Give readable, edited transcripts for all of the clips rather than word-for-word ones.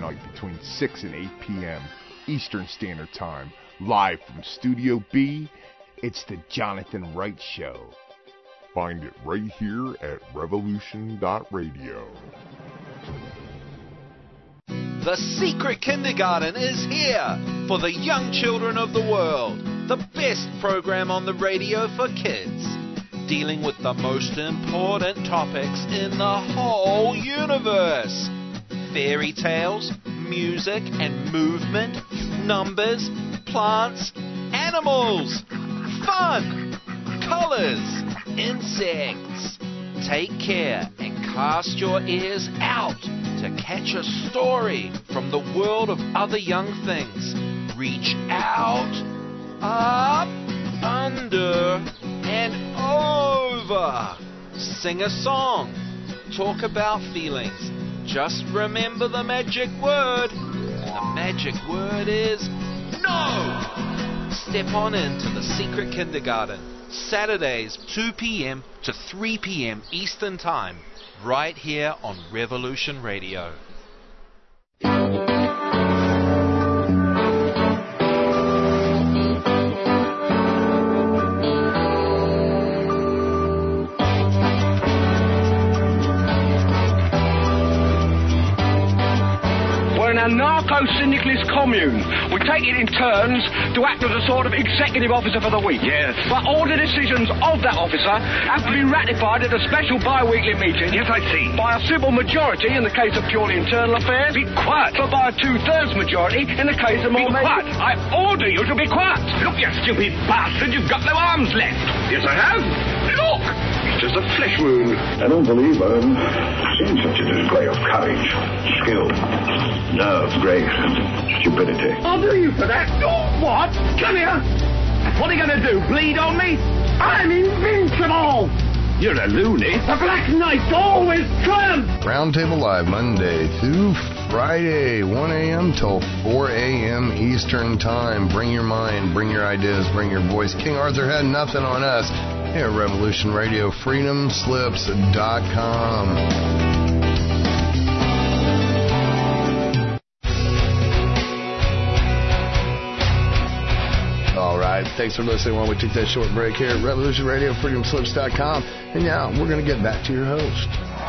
night between 6 and 8 p.m. Eastern Standard Time. Live from Studio B, it's the Jonathan Wright Show. Find it right here at revolution.radio. The Secret Kindergarten is here for the young children of the world. The best program on the radio for kids, dealing with the most important topics in the whole universe. Fairy tales, music and movement, numbers, plants, animals, fun, colors, insects. Take care and cast your ears out to catch a story from the world of other young things. Reach out, up, under, and over. Sing a song. Talk about feelings. Just remember the magic word. The magic word is no. Step on into the Secret Kindergarten. Saturdays, 2 p.m. to 3 p.m. Eastern Time. Right here on Revolution Radio. A narco-syndicalist commune. We take it in turns to act as a sort of executive officer for the week. Yes. But all the decisions of that officer have to be ratified at a special bi-weekly meeting. Yes, I see. By a simple majority in the case of purely internal affairs. Be quiet. But by a 2/3 majority in the case of more... Be quiet. I order you to be quiet. Look, you stupid bastard, you've got no arms left. Yes, I have. Look! It's just a flesh wound. I don't believe I've seen such a display of courage, skill, nerve, grace, and stupidity. I'll do you for that. Oh, what? Come here. What are you going to do, bleed on me? I'm invincible. You're a loony. The Black Knight always triumphs. Roundtable Live, Monday through Friday, 1 a.m. till 4 a.m. Eastern Time. Bring your mind, bring your ideas, bring your voice. King Arthur had nothing on us here at Revolution Radio, freedomslips.com. All right, thanks for listening while we take that short break here at Revolution Radio, freedomslips.com. And now we're going to get back to your host.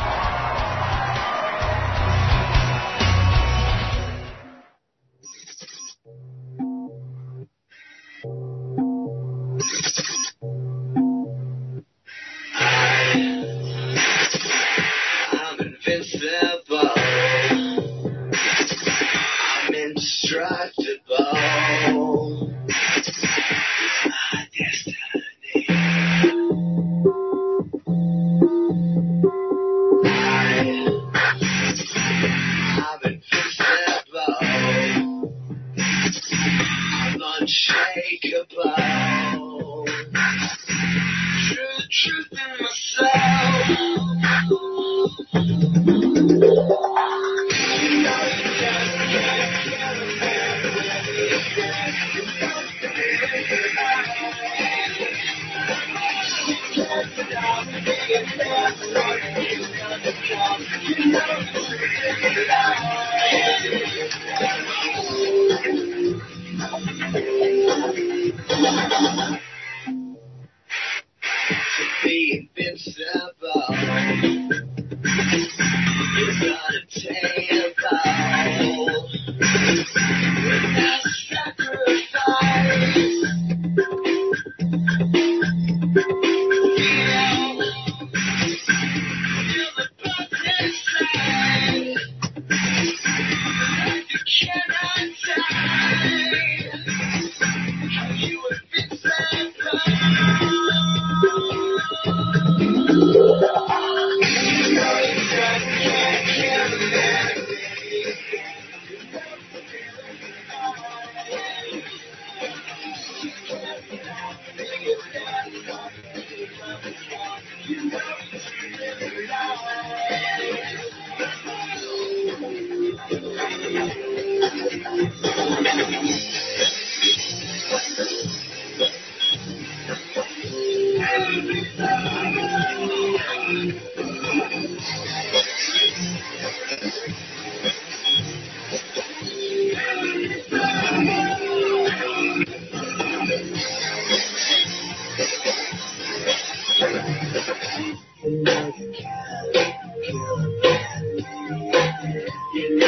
I'm invincible. I'm indestructible. Unshakable. Truth in myself. To be invincible is unattainable without sacrifice. Feel the blood inside. You cannot die. Are you invincible?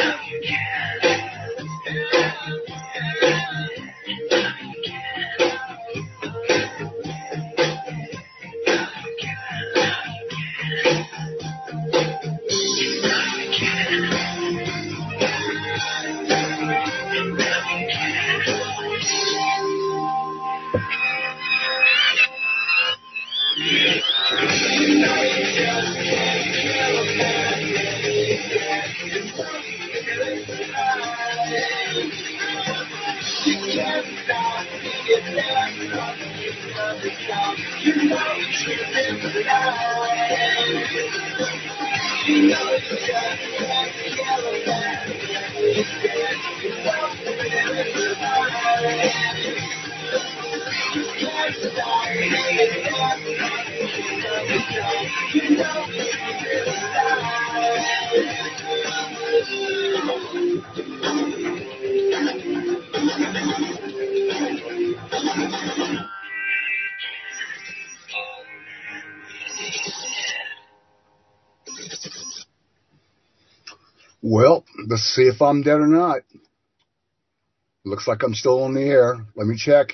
Well, let's see if I'm dead or not. Looks like I'm still on the air. Let me check.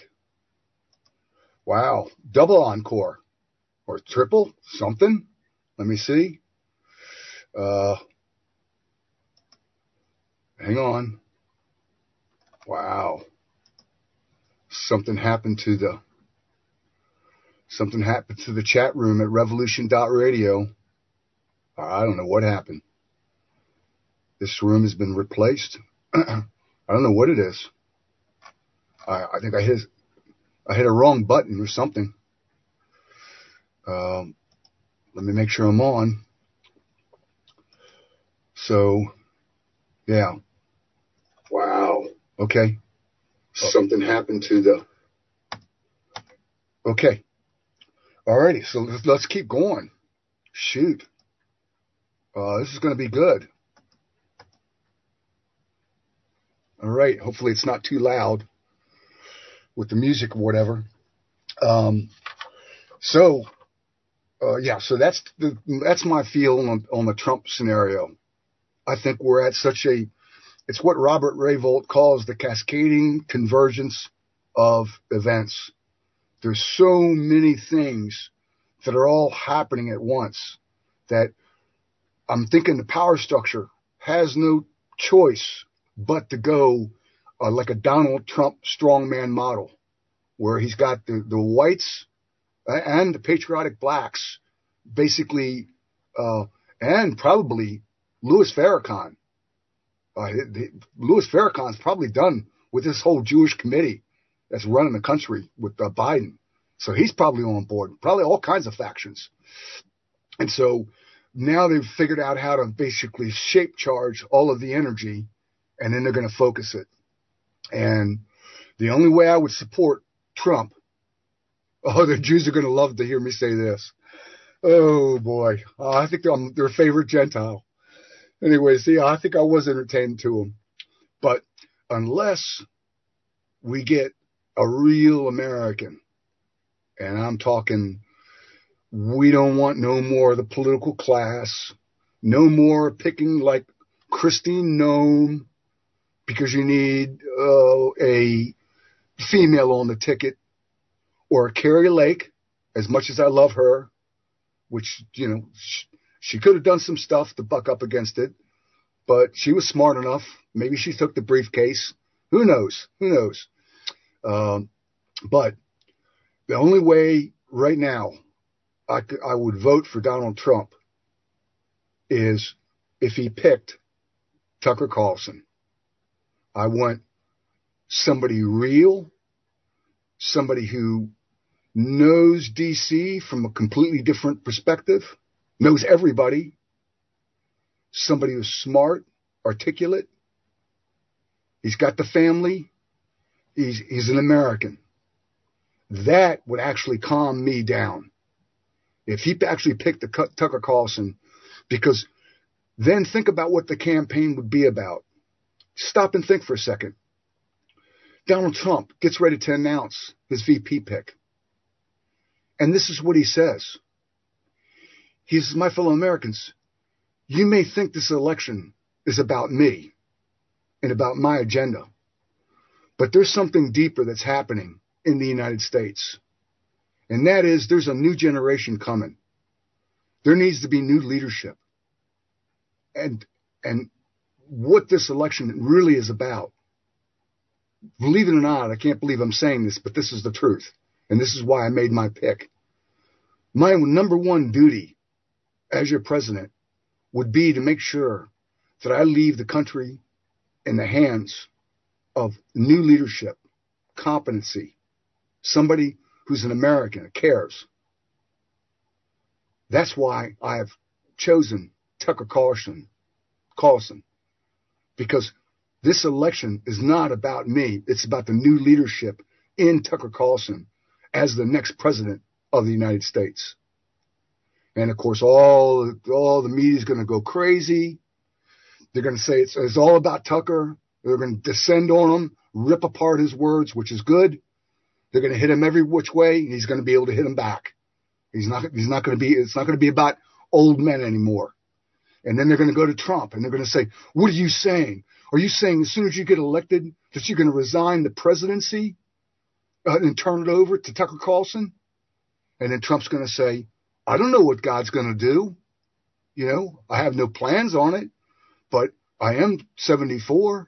Wow. Double encore. Or triple? Something? Let me see. Hang on. Wow. Something happened to the chat room at revolution.radio. I don't know what happened. This room has been replaced. I don't know what it is. I think I hit a wrong button or something. Let me make sure I'm on. So, yeah. Wow. Okay. Something happened to the... Okay. Alrighty, so let's keep going. Shoot. This is going to be good. All right. Hopefully it's not too loud with the music or whatever. So that's my feel on the Trump scenario. I think we're at it's what Robert Rayvold calls the cascading convergence of events. There's so many things that are all happening at once that I'm thinking the power structure has no choice but to go like a Donald Trump strongman model, where he's got the whites and the patriotic blacks, basically, and probably Louis Farrakhan. Louis Farrakhan's probably done with this whole Jewish committee that's running the country with Biden. So he's probably on board, probably all kinds of factions. And so now they've figured out how to basically shape charge all of the energy, and then they're going to focus it. And the only way I would support Trump, the Jews are going to love to hear me say this. Oh, boy. I think I'm their favorite Gentile. Anyway, see, I think I was entertaining to them. But unless we get a real American, and I'm talking, we don't want no more of the political class, no more picking like Christine Nome because you need a female on the ticket, or Carrie Lake, as much as I love her, which, she could have done some stuff to buck up against it, but she was smart enough. Maybe she took the briefcase. Who knows? But the only way right now I would vote for Donald Trump is if he picked Tucker Carlson. I want somebody real, somebody who knows D.C. from a completely different perspective, knows everybody, somebody who's smart, articulate. He's got the family. He's an American. That would actually calm me down if he actually picked the Tucker Carlson, because then think about what the campaign would be about. Stop and think for a second. Donald Trump gets ready to announce his VP pick. And this is what he says. He says, my fellow Americans, you may think this election is about me, and about my agenda. But there's something deeper that's happening in the United States. And that is, there's a new generation coming. There needs to be new leadership. And what this election really is about, believe it or not, I can't believe I'm saying this, but this is the truth. And this is why I made my pick. My number one duty as your president would be to make sure that I leave the country in the hands of new leadership, competency, somebody who's an American, cares. That's why I have chosen Tucker Carlson, because this election is not about me. It's about the new leadership in Tucker Carlson as the next president of the United States. And of course, all the media is going to go crazy. They're going to say it's all about Tucker. They're going to descend on him, rip apart his words, which is good. They're going to hit him every which way, and he's going to be able to hit them back. It's not going to be about old men anymore. And then they're going to go to Trump, and they're going to say, what are you saying? Are you saying as soon as you get elected that you're going to resign the presidency and turn it over to Tucker Carlson? And then Trump's going to say, I don't know what God's going to do. You know, I have no plans on it, but I am 74,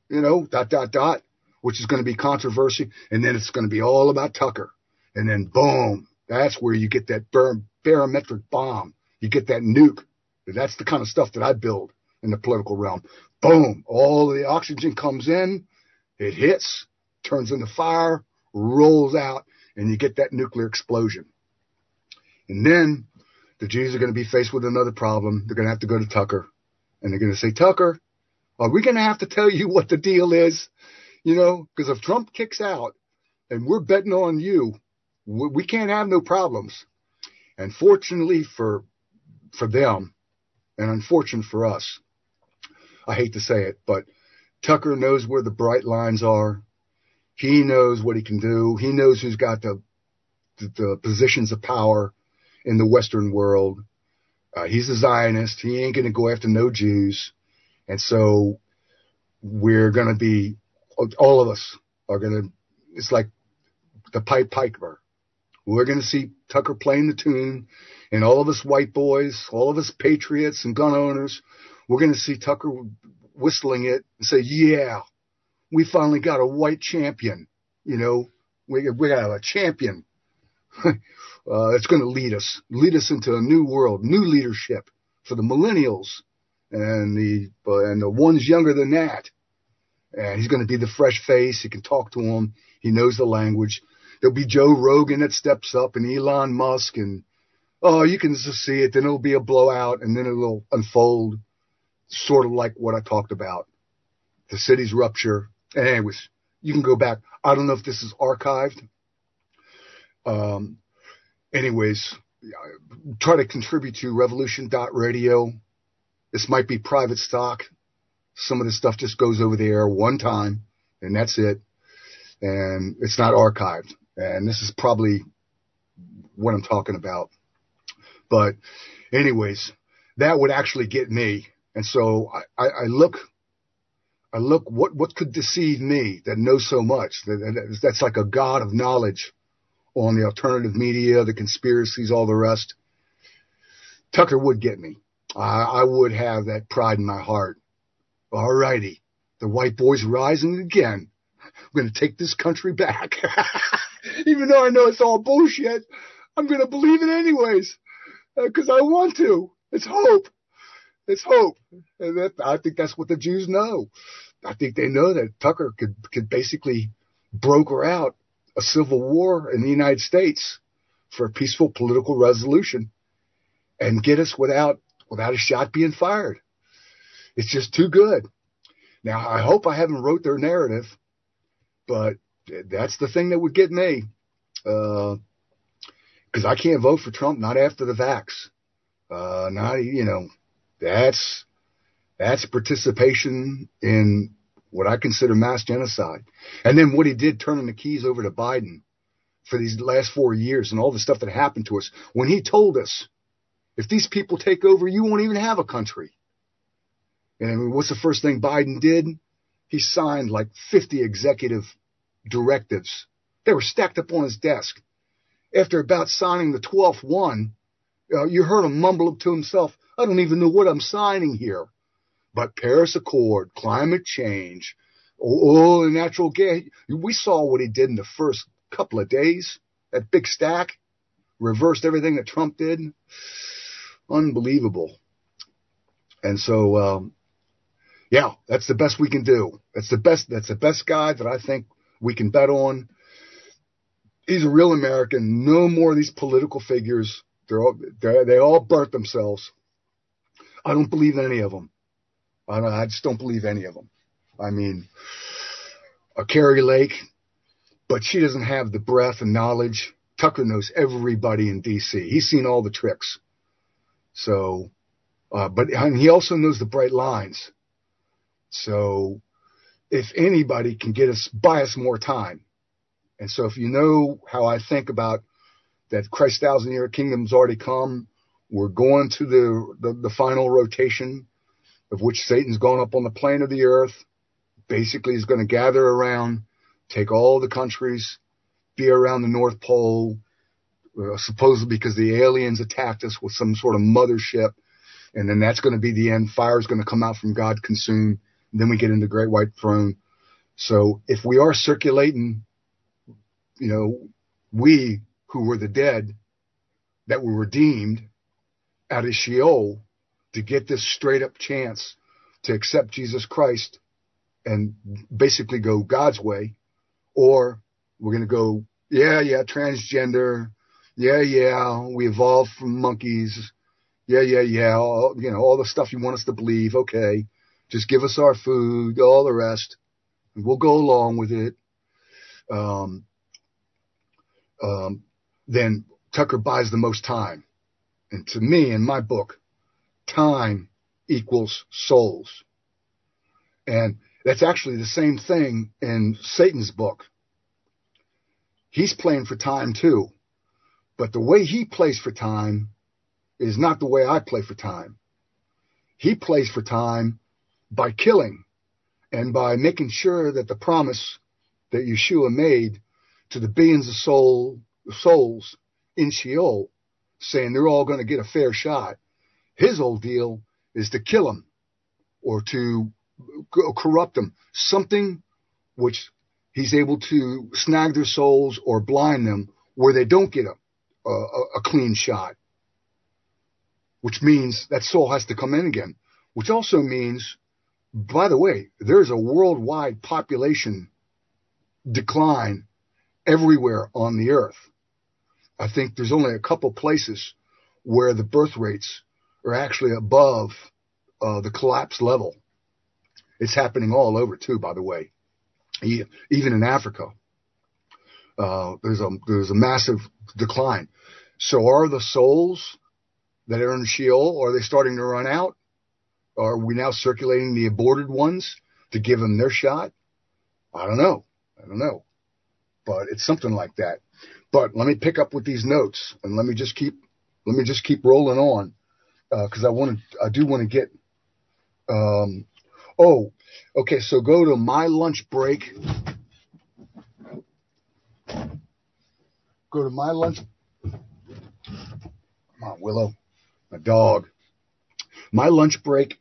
which is going to be controversy. And then it's going to be all about Tucker. And then boom, that's where you get that barometric bomb. You get that nuke. And that's the kind of stuff that I build in the political realm. Boom, all the oxygen comes in, it hits, turns into fire, rolls out, and you get that nuclear explosion. And then the Jews are going to be faced with another problem. They're going to have to go to Tucker. And they're going to say, Tucker, are we going to have to tell you what the deal is? Because if Trump kicks out and we're betting on you, we can't have no problems. And fortunately for them, and unfortunate for us, I hate to say it, but Tucker knows where the bright lines are. He knows what he can do. He knows who's got the positions of power in the Western world. He's a Zionist. He ain't going to go after no Jews. And so we're going to be, all of us are going to, it's like the Pied Piper. We're going to see Tucker playing the tune, and all of us white boys, all of us patriots and gun owners, we're going to see Tucker whistling it and say, yeah, we finally got a white champion. We got a champion. It's going to lead us into a new world, new leadership for the millennials and the ones younger than that. And he's going to be the fresh face. You can talk to him. He knows the language. There'll be Joe Rogan that steps up and Elon Musk, and you can just see it. Then it'll be a blowout, and then it'll unfold, sort of like what I talked about, the city's rupture. And anyways, you can go back. I don't know if this is archived. Anyways, try to contribute to revolution.radio. This might be private stock. Some of this stuff just goes over the air one time, and that's it. And it's not archived. And this is probably what I'm talking about. But anyways, that would actually get me. And so I look what could deceive me that knows so much. That's like a god of knowledge on the alternative media, the conspiracies, all the rest. Tucker would get me. I would have that pride in my heart. All righty. The white boy's rising again. I'm going to take this country back. Even though I know it's all bullshit, I'm going to believe it anyways. Because I want to. It's hope. It's hope. And I think that's what the Jews know. I think they know that Tucker could basically broker out a civil war in the United States for a peaceful political resolution and get us without a shot being fired. It's just too good. Now, I hope I haven't wrote their narrative, but that's the thing that would get me. Because I can't vote for Trump, not after the vax. That's participation in what I consider mass genocide. And then what he did, turning the keys over to Biden for these last 4 years and all the stuff that happened to us, when he told us, if these people take over, you won't even have a country. And I mean, what's the first thing Biden did? he signed like 50 executive directives. They were stacked up on his desk. After about signing the 12th one, you heard him mumble to himself, I don't even know what I'm signing here. But Paris Accord, climate change, oil and natural gas. We saw what he did in the first couple of days. That big stack reversed everything that Trump did. Unbelievable. And so, yeah, that's the best we can do. That's the best guy that I think we can bet on. He's a real American. No more of these political figures. They all burnt themselves. I don't believe any of them. I just don't believe any of them. I mean, Carrie Lake, but she doesn't have the breadth and knowledge. Tucker knows everybody in D.C. He's seen all the tricks. So, but he also knows the bright lines. So, if anybody can buy us more time. And so, if you know how I think about that, Christ's 1,000-year kingdom's already come. We're going to the final rotation, of which Satan's gone up on the plane of the earth. Basically, he's going to gather around, take all the countries, be around the North Pole, supposedly because the aliens attacked us with some sort of mothership. And then that's going to be the end. Fire's going to come out from God, consume. And then we get into the Great White Throne. So if we are circulating, we who were the dead that were redeemed out of Sheol to get this straight up chance to accept Jesus Christ and basically go God's way, or we're going to go, transgender. We evolved from monkeys. All the stuff you want us to believe. Okay. Just give us our food, all the rest, and we'll go along with it. Then Tucker buys the most time. And to me, in my book, time equals souls. And that's actually the same thing in Satan's book. He's playing for time too. But the way he plays for time is not the way I play for time. He plays for time by killing and by making sure that the promise that Yeshua made to the billions of souls in Sheol, saying they're all going to get a fair shot. His whole deal is to kill them or to corrupt them, something which he's able to snag their souls or blind them where they don't get a clean shot, which means that soul has to come in again, which also means, by the way, there's a worldwide population decline everywhere on the earth. I think there's only a couple places where the birth rates are actually above the collapse level. It's happening all over too, by the way. Even in Africa, there's a massive decline. So are the souls that are in Sheol, are they starting to run out? Are we now circulating the aborted ones to give them their shot? I don't know. But it's something like that. But let me pick up with these notes and let me just keep rolling on, because I do want to get. Okay. So go to my lunch break. Go to my lunch. Come on, Willow, my dog. My lunch break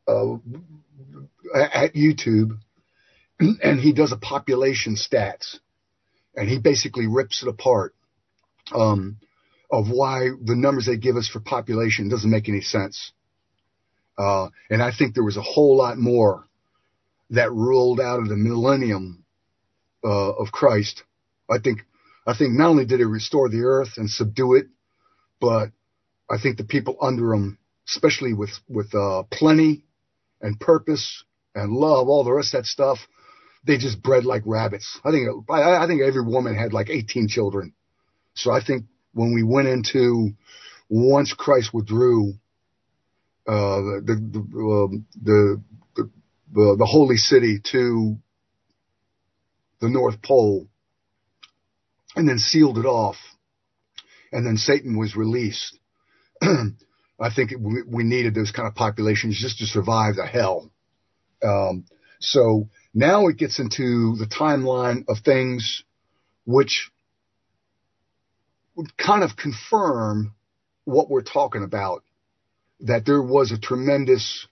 at YouTube, and he does a population stats. And he basically rips it apart of why the numbers they give us for population doesn't make any sense. And I think there was a whole lot more that rolled out of the millennium of Christ. I think not only did he restore the earth and subdue it, but I think the people under him, especially with plenty and purpose and love, all the rest of that stuff, they just bred like rabbits. I think every woman had like 18 children. So I think when we went into, once Christ withdrew the holy city to the North Pole and then sealed it off, and then Satan was released, I think we needed those kind of populations just to survive the hell. So Now it gets into the timeline of things which would kind of confirm what we're talking about, that there was a tremendous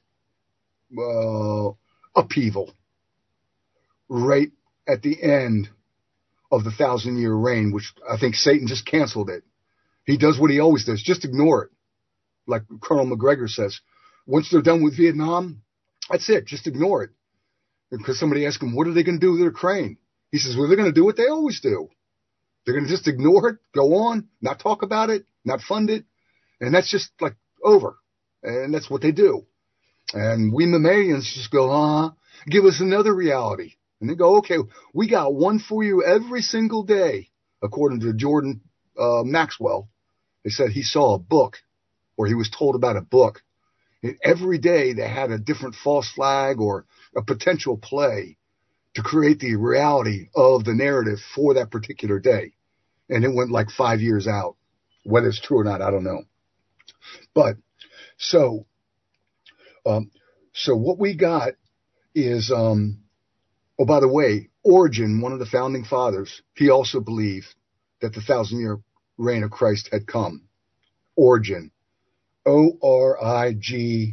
upheaval right at the end of the 1,000-year reign, which I think Satan just canceled it. He does what he always does. Just ignore it. Like Colonel McGregor says, once they're done with Vietnam, that's it. Just ignore it. Because somebody asked him, what are they going to do with Ukraine? He says, well, they're going to do what they always do. They're going to just ignore it, go on, not talk about it, not fund it. And that's just like over. And that's what they do. And we mammalians just go, give us another reality. And they go, okay, we got one for you every single day. According to Jordan Maxwell, they said he saw a book, or he was told about a book. And every day they had a different false flag or a potential play to create the reality of the narrative for that particular day. And it went like 5 years out. Whether it's true or not, I don't know. But so what we got is, oh, by the way, Origen, one of the founding fathers, he also believed that the 1,000-year reign of Christ had come. Origen, Origen.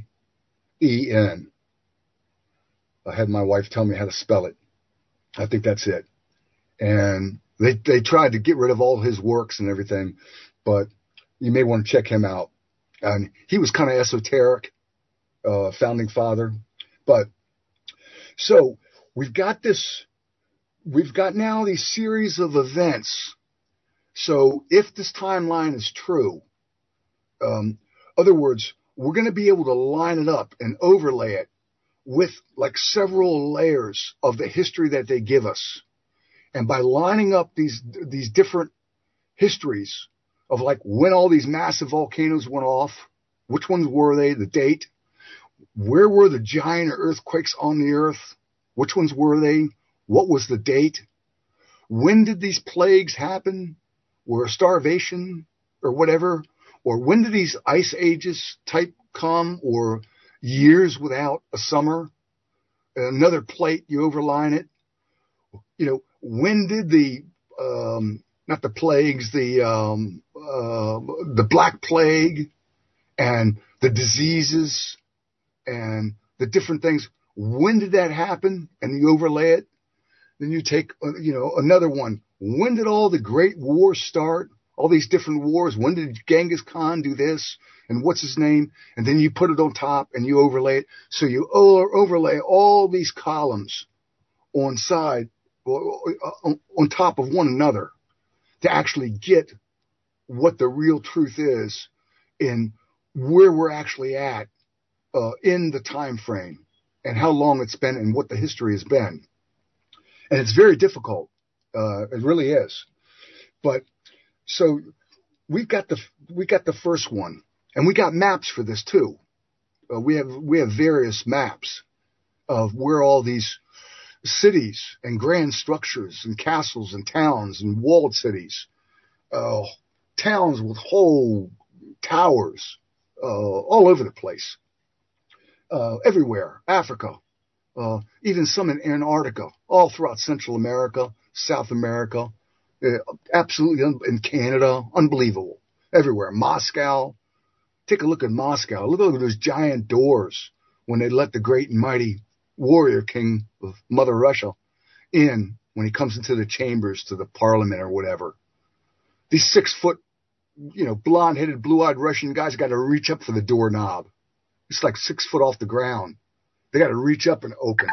I had my wife tell me how to spell it. I think that's it. And they tried to get rid of all his works and everything, but you may want to check him out. And he was kind of esoteric, founding father. But so we've got now these series of events. So if this timeline is true, other words, we're going to be able to line it up and overlay it with like several layers of the history that they give us. And by lining up these different histories of like when all these massive volcanoes went off, which ones were they, the date, where were the giant earthquakes on the earth, which ones were they, what was the date, when did these plagues happen, or starvation or whatever, or when did these ice ages type come, or years without a summer, another plate, you overline it, when did the not the plagues, the Black Plague and the diseases and the different things, when did that happen? And you overlay it. Then you take, another one. When did all the great wars start? All these different wars. When did Genghis Khan do this? And what's his name? And then you put it on top and you overlay it. So you overlay all these columns on top of one another to actually get what the real truth is in where we're actually at in the time frame and how long it's been and what the history has been. And it's very difficult. It really is. But so we got the first one, and we got maps for this too. We have various maps of where all these cities and grand structures and castles and towns and walled cities, towns with whole towers all over the place, everywhere, Africa, even some in Antarctica, all throughout Central America, South America, absolutely, in Canada, unbelievable, everywhere. Moscow, take a look at Moscow. Look at those giant doors when they let the great and mighty warrior king of Mother Russia in when he comes into the chambers to the parliament or whatever. These 6 foot, blonde-headed, blue-eyed Russian guys got to reach up for the doorknob. It's like 6 foot off the ground. They got to reach up and open.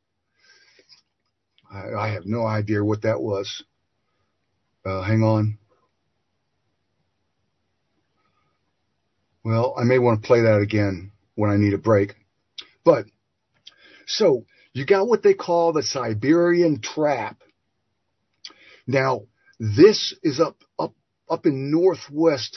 I have no idea what that was. Hang on. Well, I may want to play that again when I need a break. But, so, you got what they call the Siberian Trap. Now, this is up in northwest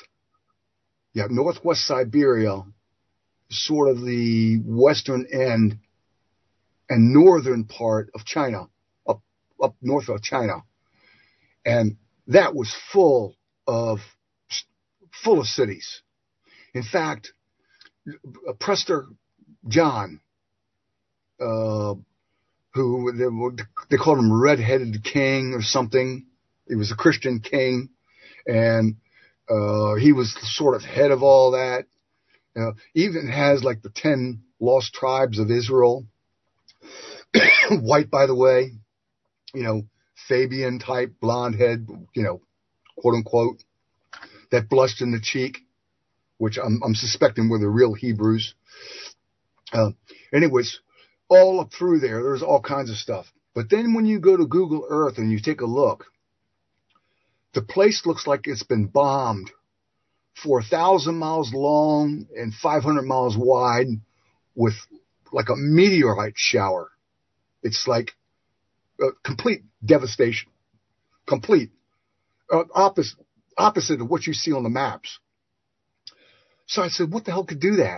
Siberia, sort of the western end and northern part of China, up north of China. And that was full of cities. In fact, Prester John, who who they called him Red-Headed King or something. He was a Christian king, and he was sort of head of all that. Even has like the 10 lost tribes of Israel. White, by the way, Fabian type, blonde head, quote unquote, that blushed in the cheek, which I'm suspecting were the real Hebrews. Anyways, all up through there's all kinds of stuff. But then when you go to Google Earth and you take a look, the place looks like it's been bombed for 1,000 miles long and 500 miles wide with like a meteorite shower. It's like complete devastation, complete opposite of what you see on the maps. So I said, what the hell could do that?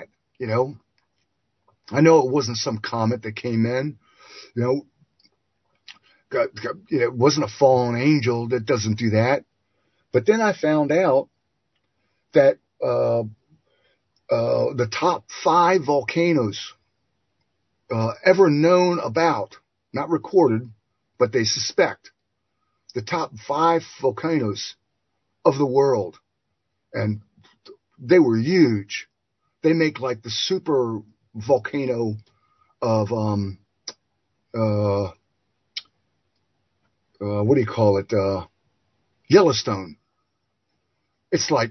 I know it wasn't some comet that came in, it wasn't a fallen angel that doesn't do that. But then I found out that the top 5 volcanoes ever known about, not recorded, but they suspect, the top 5 volcanoes of the world, and they were huge. They make like the super volcano of what do you call it? Yellowstone. It's like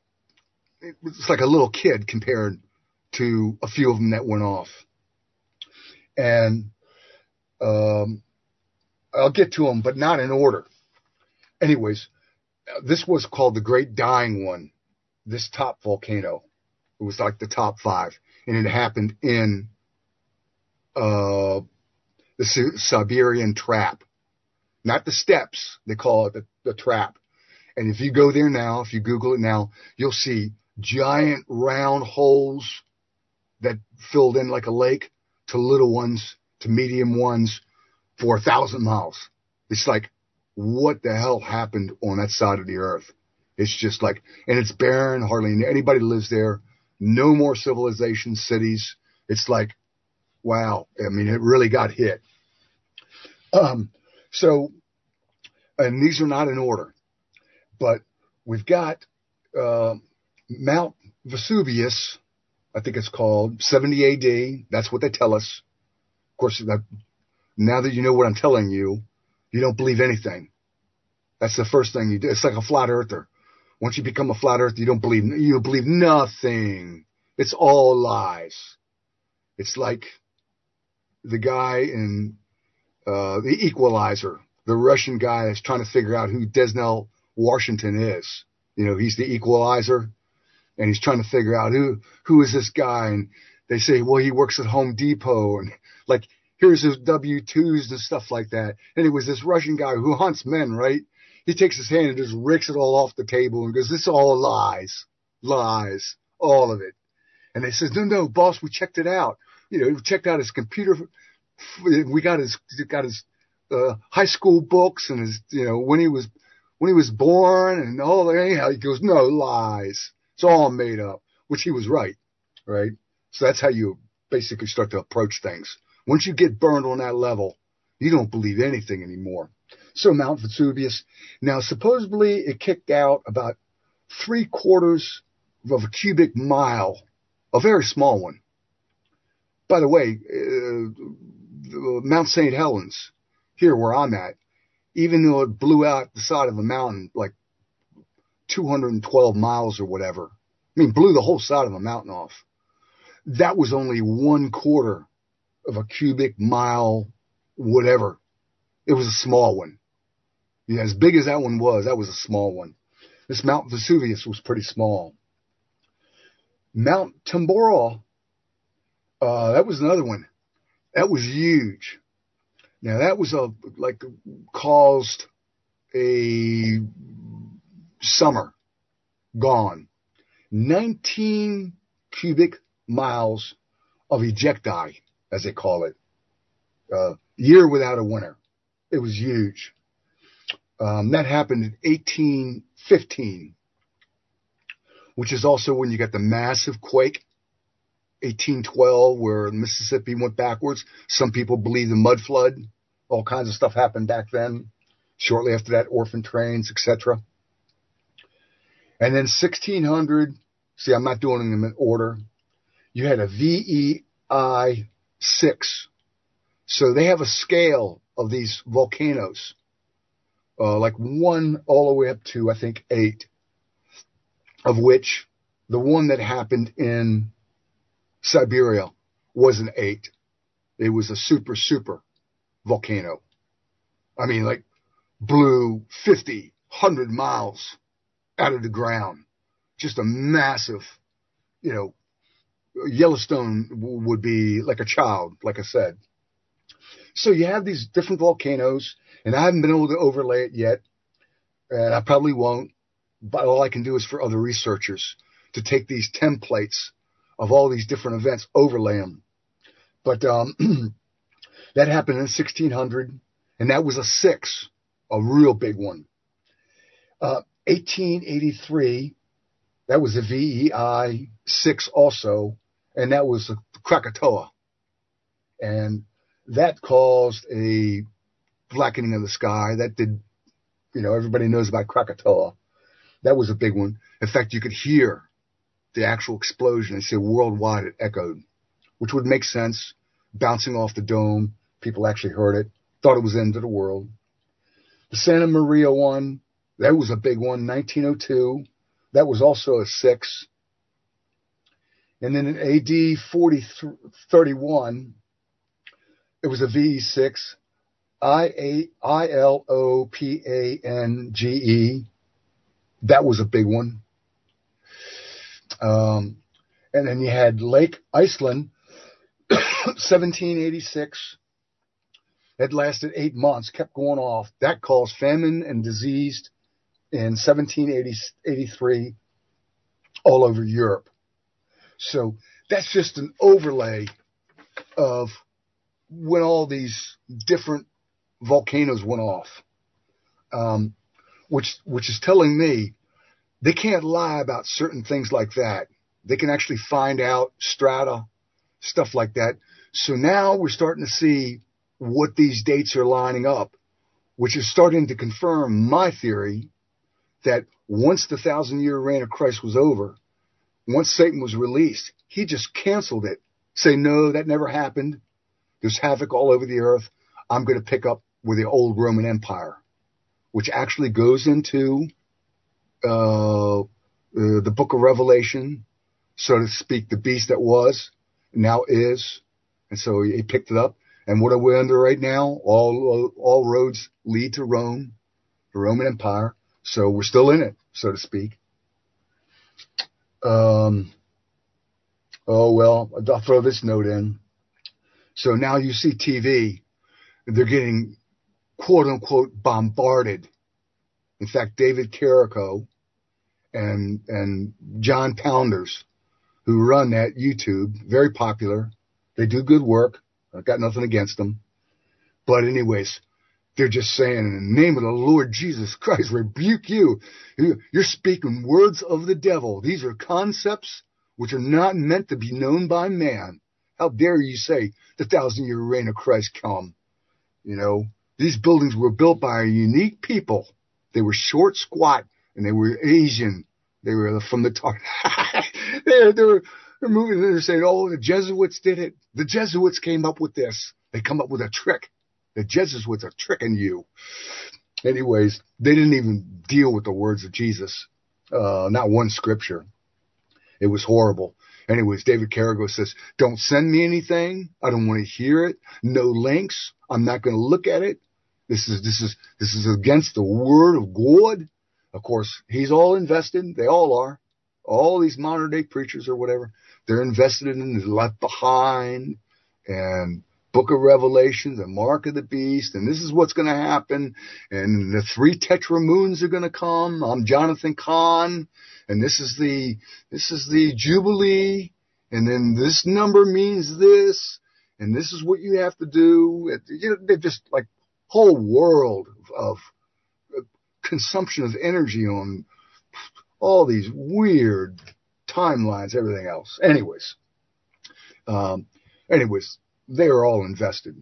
a little kid compared to a few of them that went off. And I'll get to them, but not in order. Anyways, this was called the Great Dying One, this top volcano. It was like the top 5. And it happened in the Siberian Trap. Not the steppes, they call it the trap. And if you go there now, if you Google it now, you'll see giant round holes that filled in like a lake to little ones, to medium ones for 1,000 miles. It's like, what the hell happened on that side of the earth? It's just like, and it's barren, hardly anybody lives there. No more civilization, cities. It's like, wow. I mean, it really got hit. So, and these are not in order, but we've got Mount Vesuvius, I think it's called, 70 AD. That's what they tell us. Of course, now that you know what I'm telling you, you don't believe anything. That's the first thing you do. It's like a flat earther. Once you become a flat earther, you don't believe nothing. It's all lies. It's like the guy in The Equalizer, the Russian guy that's trying to figure out who Denzel Washington is. He's the Equalizer, and he's trying to figure out who is this guy. And they say, well, he works at Home Depot, and like, here's his W-2s and stuff like that. Anyways, this Russian guy who hunts men, right? He takes his hand and just rips it all off the table and goes, this is all lies, all of it. And they says, no, boss, we checked it out. We checked out his computer. We got his high school books and his, when he was born and all that. Anyhow, he goes, no, lies. It's all made up, which he was right? So that's how you basically start to approach things. Once you get burned on that level, you don't believe anything anymore. So Mount Vesuvius, now supposedly it kicked out about 3/4 of a cubic mile, a very small one. By the way, Mount St. Helens, here where I'm at, even though it blew out the side of a mountain like 212 miles or whatever, blew the whole side of a mountain off. That was only 1/4 of a cubic mile, whatever. It was a small one. As big as that one was a small one. This Mount Vesuvius was pretty small. Mount Tambora, that was another one. That was huge. Now that was caused a summer gone. 19 cubic miles of ejecti, as they call it. Year without a winter. It was huge. That happened in 1815, which is also when you got the massive quake 1812, where the Mississippi went backwards. Some people believe the mud flood. All kinds of stuff happened back then. Shortly after that, orphan trains, etc. And then 1600, see, I'm not doing them in order. You had a VEI 6. So they have a scale of these volcanoes, like 1 all the way up to, I think, 8, of which the one that happened in Siberia was an 8. It was a super volcano. I mean, like, blew 50, 100 miles out of the ground. Just a massive, Yellowstone would be like a child, like I said. So you have these different volcanoes, and I haven't been able to overlay it yet, and I probably won't, but all I can do is for other researchers to take these templates of all these different events, overlay them. But that happened in 1600, and that was a 6, a real big one. 1883, that was a VEI 6 also, and that was Krakatoa. And that caused a blackening of the sky. That did, everybody knows about Krakatoa. That was a big one. In fact, you could hear the actual explosion. They say worldwide it echoed, which would make sense. Bouncing off the dome, people actually heard it, thought it was the end of the world. The Santa Maria one, that was a big one, 1902. That was also a 6. And then in AD 4031, it was a VE6, ILOPANGE. That was a big one. And then you had Lake Iceland, 1786. It lasted 8 months, kept going off. That caused famine and disease in 1783 all over Europe. So that's just an overlay of when all these different volcanoes went off, which is telling me they can't lie about certain things like that. They can actually find out strata, stuff like that. So now we're starting to see what these dates are lining up, which is starting to confirm my theory that once the 1,000-year reign of Christ was over, once Satan was released, he just canceled it. Say, no, that never happened. There's havoc all over the earth. I'm going to pick up with the old Roman Empire, which actually goes into the book of Revelation, so to speak, the beast that was, now is. And so he picked it up. And what are we under right now? All roads lead to Rome, the Roman Empire. So we're still in it, so to speak. Oh, well, I'll throw this note in. So now you see TV, they're getting quote unquote bombarded. In fact, David Carrico and John Pounders, who run that YouTube, very popular. They do good work. I've got nothing against them. But anyways, they're just saying, in the name of the Lord Jesus Christ, rebuke you. You're speaking words of the devil. These are concepts which are not meant to be known by man. How dare you say the 1,000-year reign of Christ come? These buildings were built by unique people. They were short, squat, and they were Asian. They were from the top. They're moving. They're saying, oh, the Jesuits did it. The Jesuits came up with this. They come up with a trick. The Jesuits are tricking you. Anyways, they didn't even deal with the words of Jesus. Not one scripture. It was horrible. Anyways, David Carrico says, don't send me anything. I don't want to hear it. No links. I'm not going to look at it. This is against the word of God. Of course, he's all invested. They all are. All these modern day preachers or whatever, they're invested in the Left Behind and Book of Revelation, the Mark of the Beast, and this is what's going to happen. And the 3 tetra moons are going to come. I'm Jonathan Cahn, and this is the Jubilee, and then this number means this, and this is what you have to do. They're just like whole world of consumption of energy on all these weird timelines, everything else. Anyways, Anyways, they are all invested.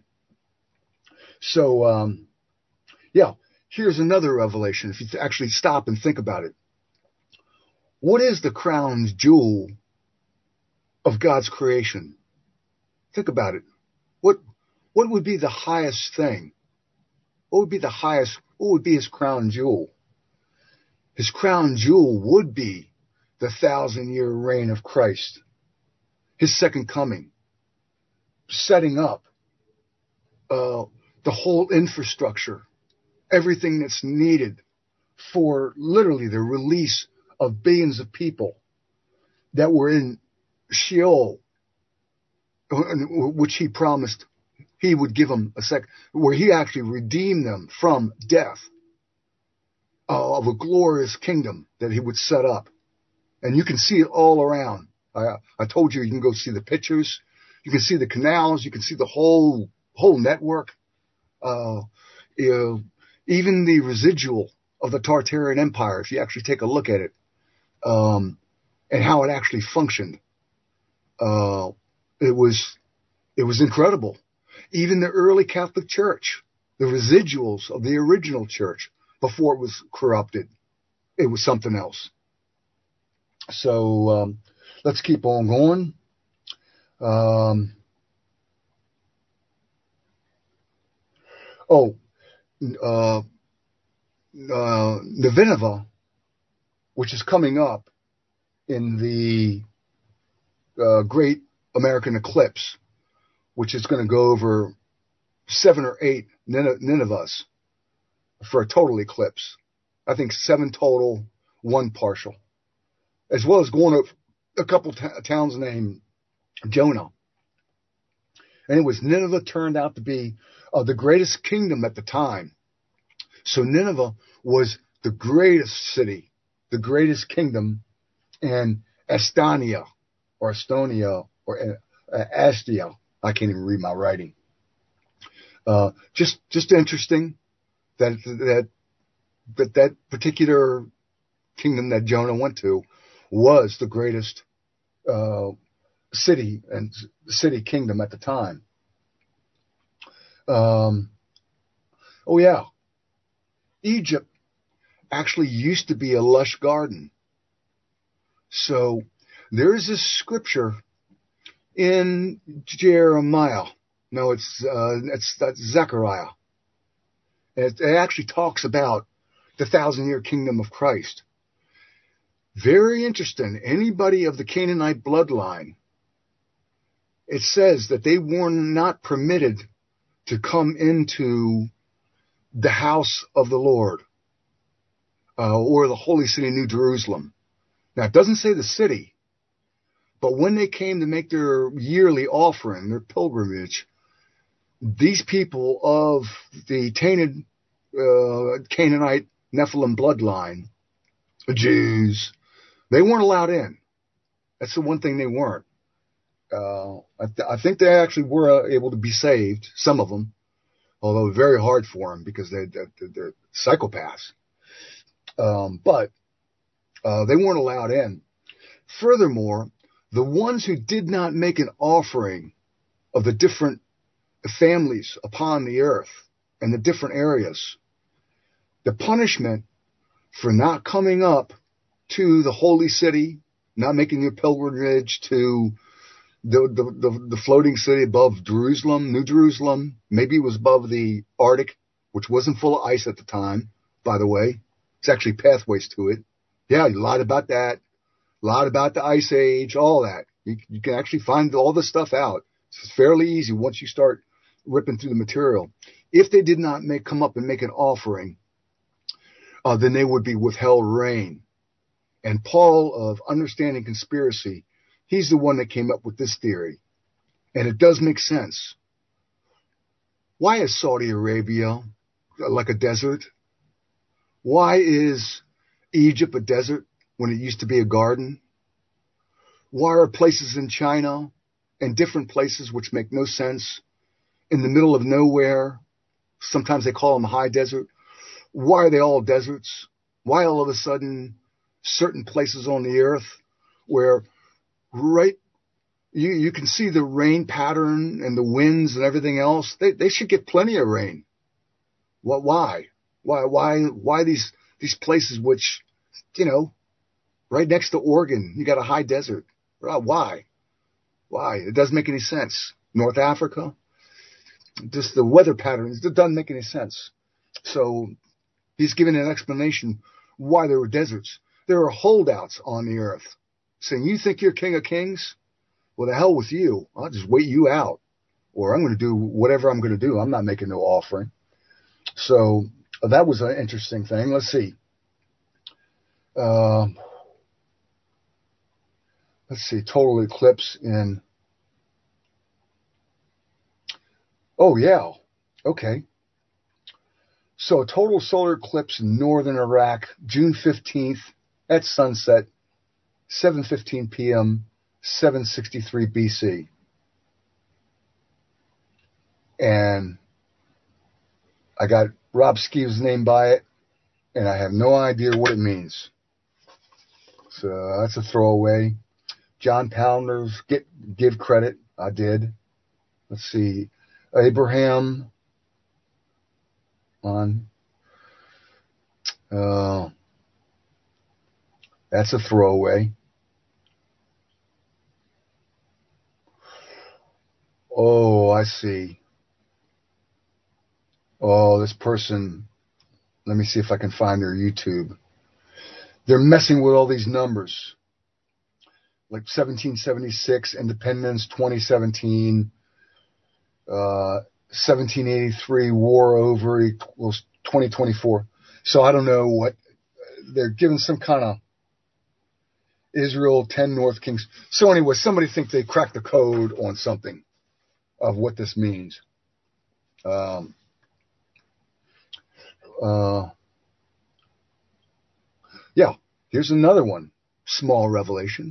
So, yeah, here's another revelation. If you actually stop and think about it. What is the crown jewel of God's creation? Think about it. What would be the highest thing? What would be his crown jewel? His crown jewel would be the 1,000-year reign of Christ, his second coming, setting up the whole infrastructure, everything that's needed for literally the release of billions of people that were in Sheol, which he promised he would give them where he actually redeemed them from death, of a glorious kingdom that he would set up. And you can see it all around. I told you can go see the pictures. You can see the canals. You can see the whole network. Even the residual of the Tartarian Empire, if you actually take a look at it, and how it actually functioned. It was incredible. Even the early Catholic Church, the residuals of the original church before it was corrupted, it was something else. So let's keep on going. Nineveh, which is coming up in the Great American Eclipse, which is going to go over 7 or 8 Ninevehs for a total eclipse. I think 7 total, 1 partial, as well as going up a couple towns named Jonah. And it was Nineveh turned out to be the greatest kingdom at the time. So Nineveh was the greatest city, the greatest kingdom, and Estonia or Astia. I can't even read my writing. Just interesting that particular kingdom that Jonah went to was the greatest city kingdom at the time. Egypt actually used to be a lush garden. So there is this scripture in Jeremiah. No, that's Zechariah. It actually talks about the 1,000-year kingdom of Christ. Very interesting. Anybody of the Canaanite bloodline, it says that they were not permitted to come into the house of the Lord, or the holy city, New Jerusalem. Now, it doesn't say the city, but when they came to make their yearly offering, their pilgrimage, these people of the tainted Canaanite Nephilim bloodline, Jews, they weren't allowed in. That's the one thing they weren't. I think they actually were able to be saved, some of them, although very hard for them because they're psychopaths. But they weren't allowed in. Furthermore, the ones who did not make an offering of the different families upon the earth and the different areas, the punishment for not coming up to the holy city, not making your pilgrimage to the floating city above Jerusalem, New Jerusalem, maybe it was above the Arctic, which wasn't full of ice at the time, by the way. It's actually pathways to it. Yeah, you lied about that. Lied about the Ice Age, all that. You can actually find all this stuff out. It's fairly easy once you start ripping through the material. If they did not come up and make an offering, then they would be withheld rain. And Paul of Understanding Conspiracy, he's the one that came up with this theory. And it does make sense. Why is Saudi Arabia like a desert? Why is Egypt a desert when it used to be a garden? Why are places in China and different places which make no sense in the middle of nowhere? Sometimes they call them high desert. Why are they all deserts? Why all of a sudden certain places on the earth where right, you can see the rain pattern and the winds and everything else. They should get plenty of rain. What? Why these places which, right next to Oregon, you got a high desert. Why? It doesn't make any sense. North Africa, just the weather patterns, it doesn't make any sense. So he's giving an explanation why there were deserts. There are holdouts on the earth saying, you think you're King of Kings? Well, the hell with you. I'll just wait you out, or I'm going to do whatever I'm going to do. I'm not making no offering. So that was an interesting thing. Let's see. Total eclipse in. Oh, yeah. Okay. So a total solar eclipse in northern Iraq, June 15th at sunset, 7:15 p.m., 763 BC. And I got Rob Skeev's name by it, and I have no idea what it means. So that's a throwaway. John Pounders, give credit. I did. Let's see. Abraham on. That's a throwaway. Oh, I see. Oh, this person, let me see if I can find their YouTube. They're messing with all these numbers. Like 1776, Independence, 2017, 1783, war over equals 2024. So I don't know what, they're giving some kind of Israel, 10 North Kings. So anyway, somebody think they cracked the code on something of what this means. Yeah, here's another one. Small revelation.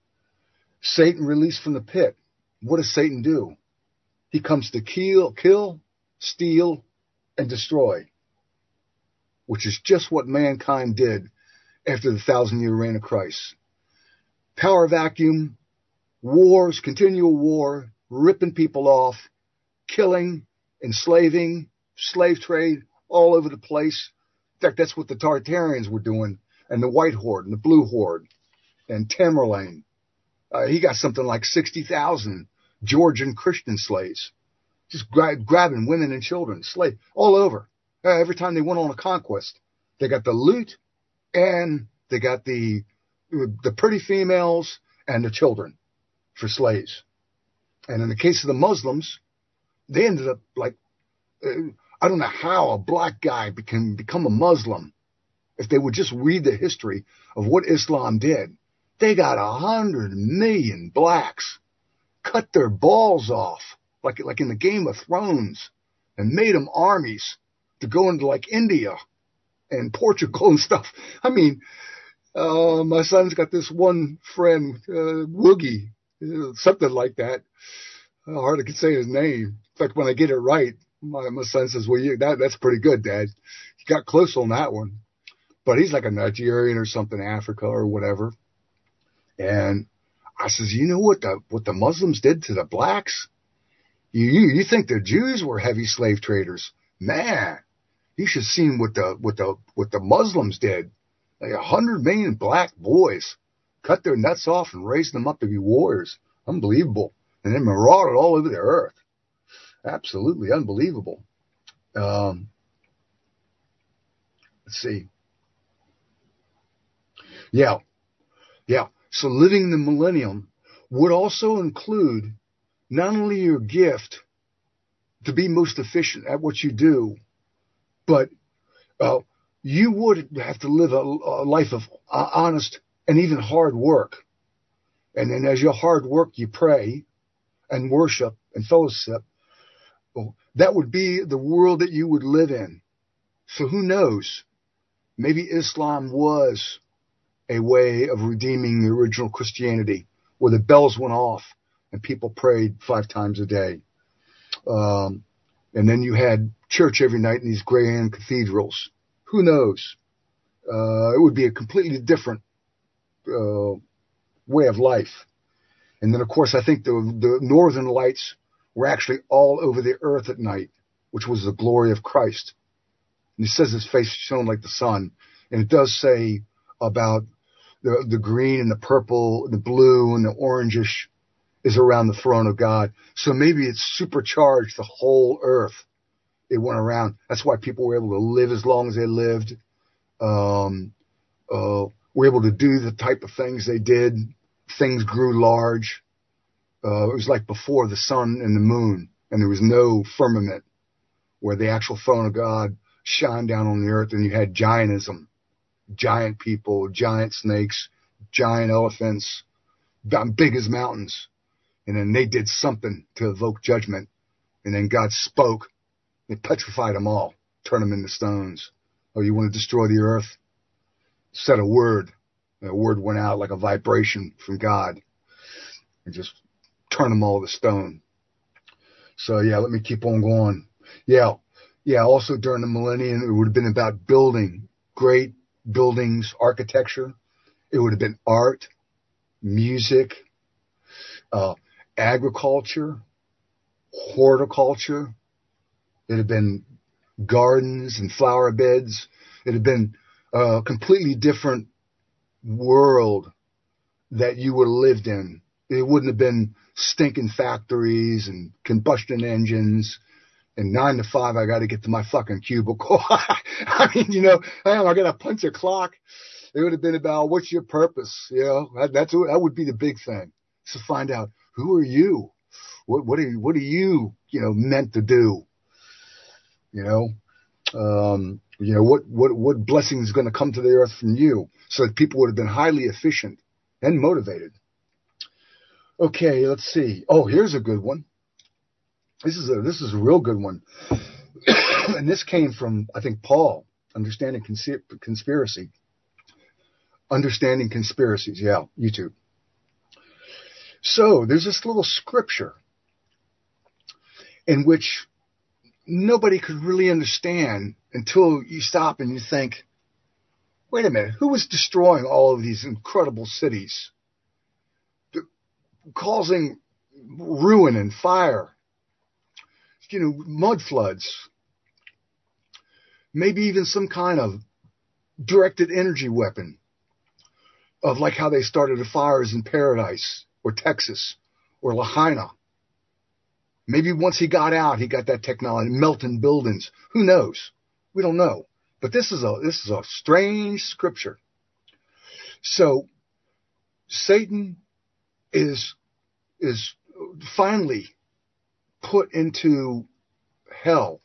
Satan released from the pit. What does Satan do? He comes to kill, steal, and destroy, which is just what mankind did after the 1,000-year reign of Christ. Power vacuum, wars, continual war, ripping people off, killing, enslaving, slave trade all over the place. In fact, that's what the Tartarians were doing, and the White Horde, and the Blue Horde, and Tamerlane. He got something like 60,000 Georgian Christian slaves, just grabbing women and children, slave all over. Every time they went on a conquest, they got the loot, and they got the pretty females and the children for slaves. And in the case of the Muslims, they ended up like, I don't know how a black guy can become a Muslim. If they would just read the history of what Islam did, they got 100 million blacks, cut their balls off, like in the Game of Thrones, and made them armies to go into like India and Portugal and stuff. I mean, my son's got this one friend, Woogie, something like that. Hard I can say his name. In fact, when I get it right, my son says, well, that's pretty good, Dad. You got close on that one. But he's like a Nigerian or something, Africa or whatever. And I says, you know what the Muslims did to the blacks? You think the Jews were heavy slave traders? Man, you should have seen what the Muslims did. Like 100 million black boys cut their nuts off and raised them up to be warriors. Unbelievable. And then marauded all over the earth. Absolutely unbelievable. Let's see. Yeah. So living the millennium would also include not only your gift to be most efficient at what you do, but you would have to live a life of honest and even hard work. And then as your hard work, you pray and worship and fellowship. Well, that would be the world that you would live in. So who knows? Maybe Islam was a way of redeeming the original Christianity, where the bells went off and people prayed 5 times a day. And then you had church every night in these grand cathedrals. Who knows? It would be a completely different way of life. And then, of course, I think the northern lights were actually all over the earth at night, which was the glory of Christ. And he says his face shone like the sun. And it does say about the green and the purple, the blue and the orangish is around the throne of God. So maybe it's supercharged the whole earth. It went around. That's why people were able to live as long as they lived. Were able to do the type of things they did. Things grew large. It was like before the sun and the moon, and there was no firmament where the actual throne of God shined down on the earth, and you had giantism, giant people, giant snakes, giant elephants, big as mountains. And then they did something to evoke judgment. And then God spoke and petrified them all, turned them into stones. Oh, you want to destroy the earth? Said a word. And a word went out like a vibration from God and just turned them all to stone. So, yeah, let me keep on going. Yeah, also during the millennium, it would have been about building, great buildings, architecture. It would have been art, music, agriculture, horticulture. It had been gardens and flower beds. It had been a completely different world that you would have lived in. It wouldn't have been stinking factories and combustion engines and 9 to 5, I got to get to my fucking cubicle. I mean, I got to punch a clock. It would have been about what's your purpose? That would be the big thing. To find out who are you? What are you, meant to do? What blessing is going to come to the earth from you? So that people would have been highly efficient and motivated. Okay, let's see. Oh, here's a good one. This is a real good one. And this came from, I think, Paul, Understanding Conspiracy. Understanding Conspiracies, yeah, YouTube. So there's this little scripture in which nobody could really understand until you stop and you think, wait a minute, who was destroying all of these incredible cities, causing ruin and fire, mud floods, maybe even some kind of directed energy weapon of like how they started the fires in Paradise or Texas or Lahaina. Maybe once he got out, he got that technology, melting buildings. Who knows? We don't know. But this is a strange scripture. So Satan is finally put into hell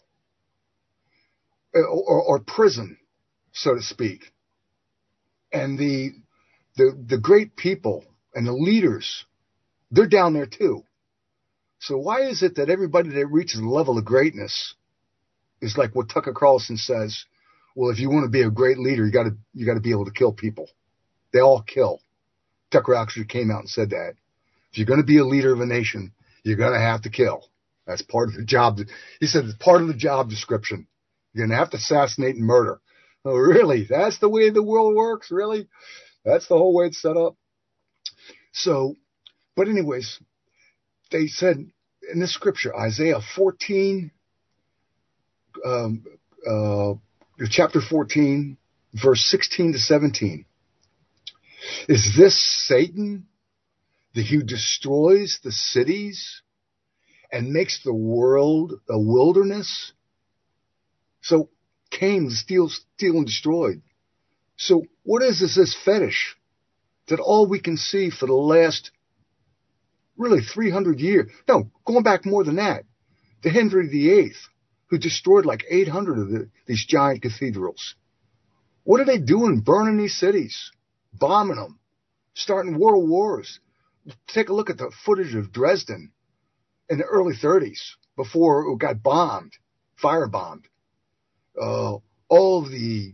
or prison, so to speak. And the great people and the leaders, they're down there too. So why is it that everybody that reaches the level of greatness is like what Tucker Carlson says? Well, if you want to be a great leader, you got to be able to kill people. They all kill. Tucker actually came out and said that. If you're going to be a leader of a nation, you're going to have to kill. That's part of the job. He said it's part of the job description. You're going to have to assassinate and murder. Oh, really? That's the way the world works? Really? That's the whole way it's set up? So, but anyways, they said in this scripture, Isaiah 14, chapter 14, verse 16 to 17. Is this Satan that he destroys the cities and makes the world a wilderness? So Cain steal and destroyed. So what is this fetish that all we can see for the last really 300 years? No, going back more than that. To Henry VIII, who destroyed like 800 of these giant cathedrals. What are they doing burning these cities, bombing them, starting world wars? Take a look at the footage of Dresden in the early 30s before it got bombed, firebombed. All of the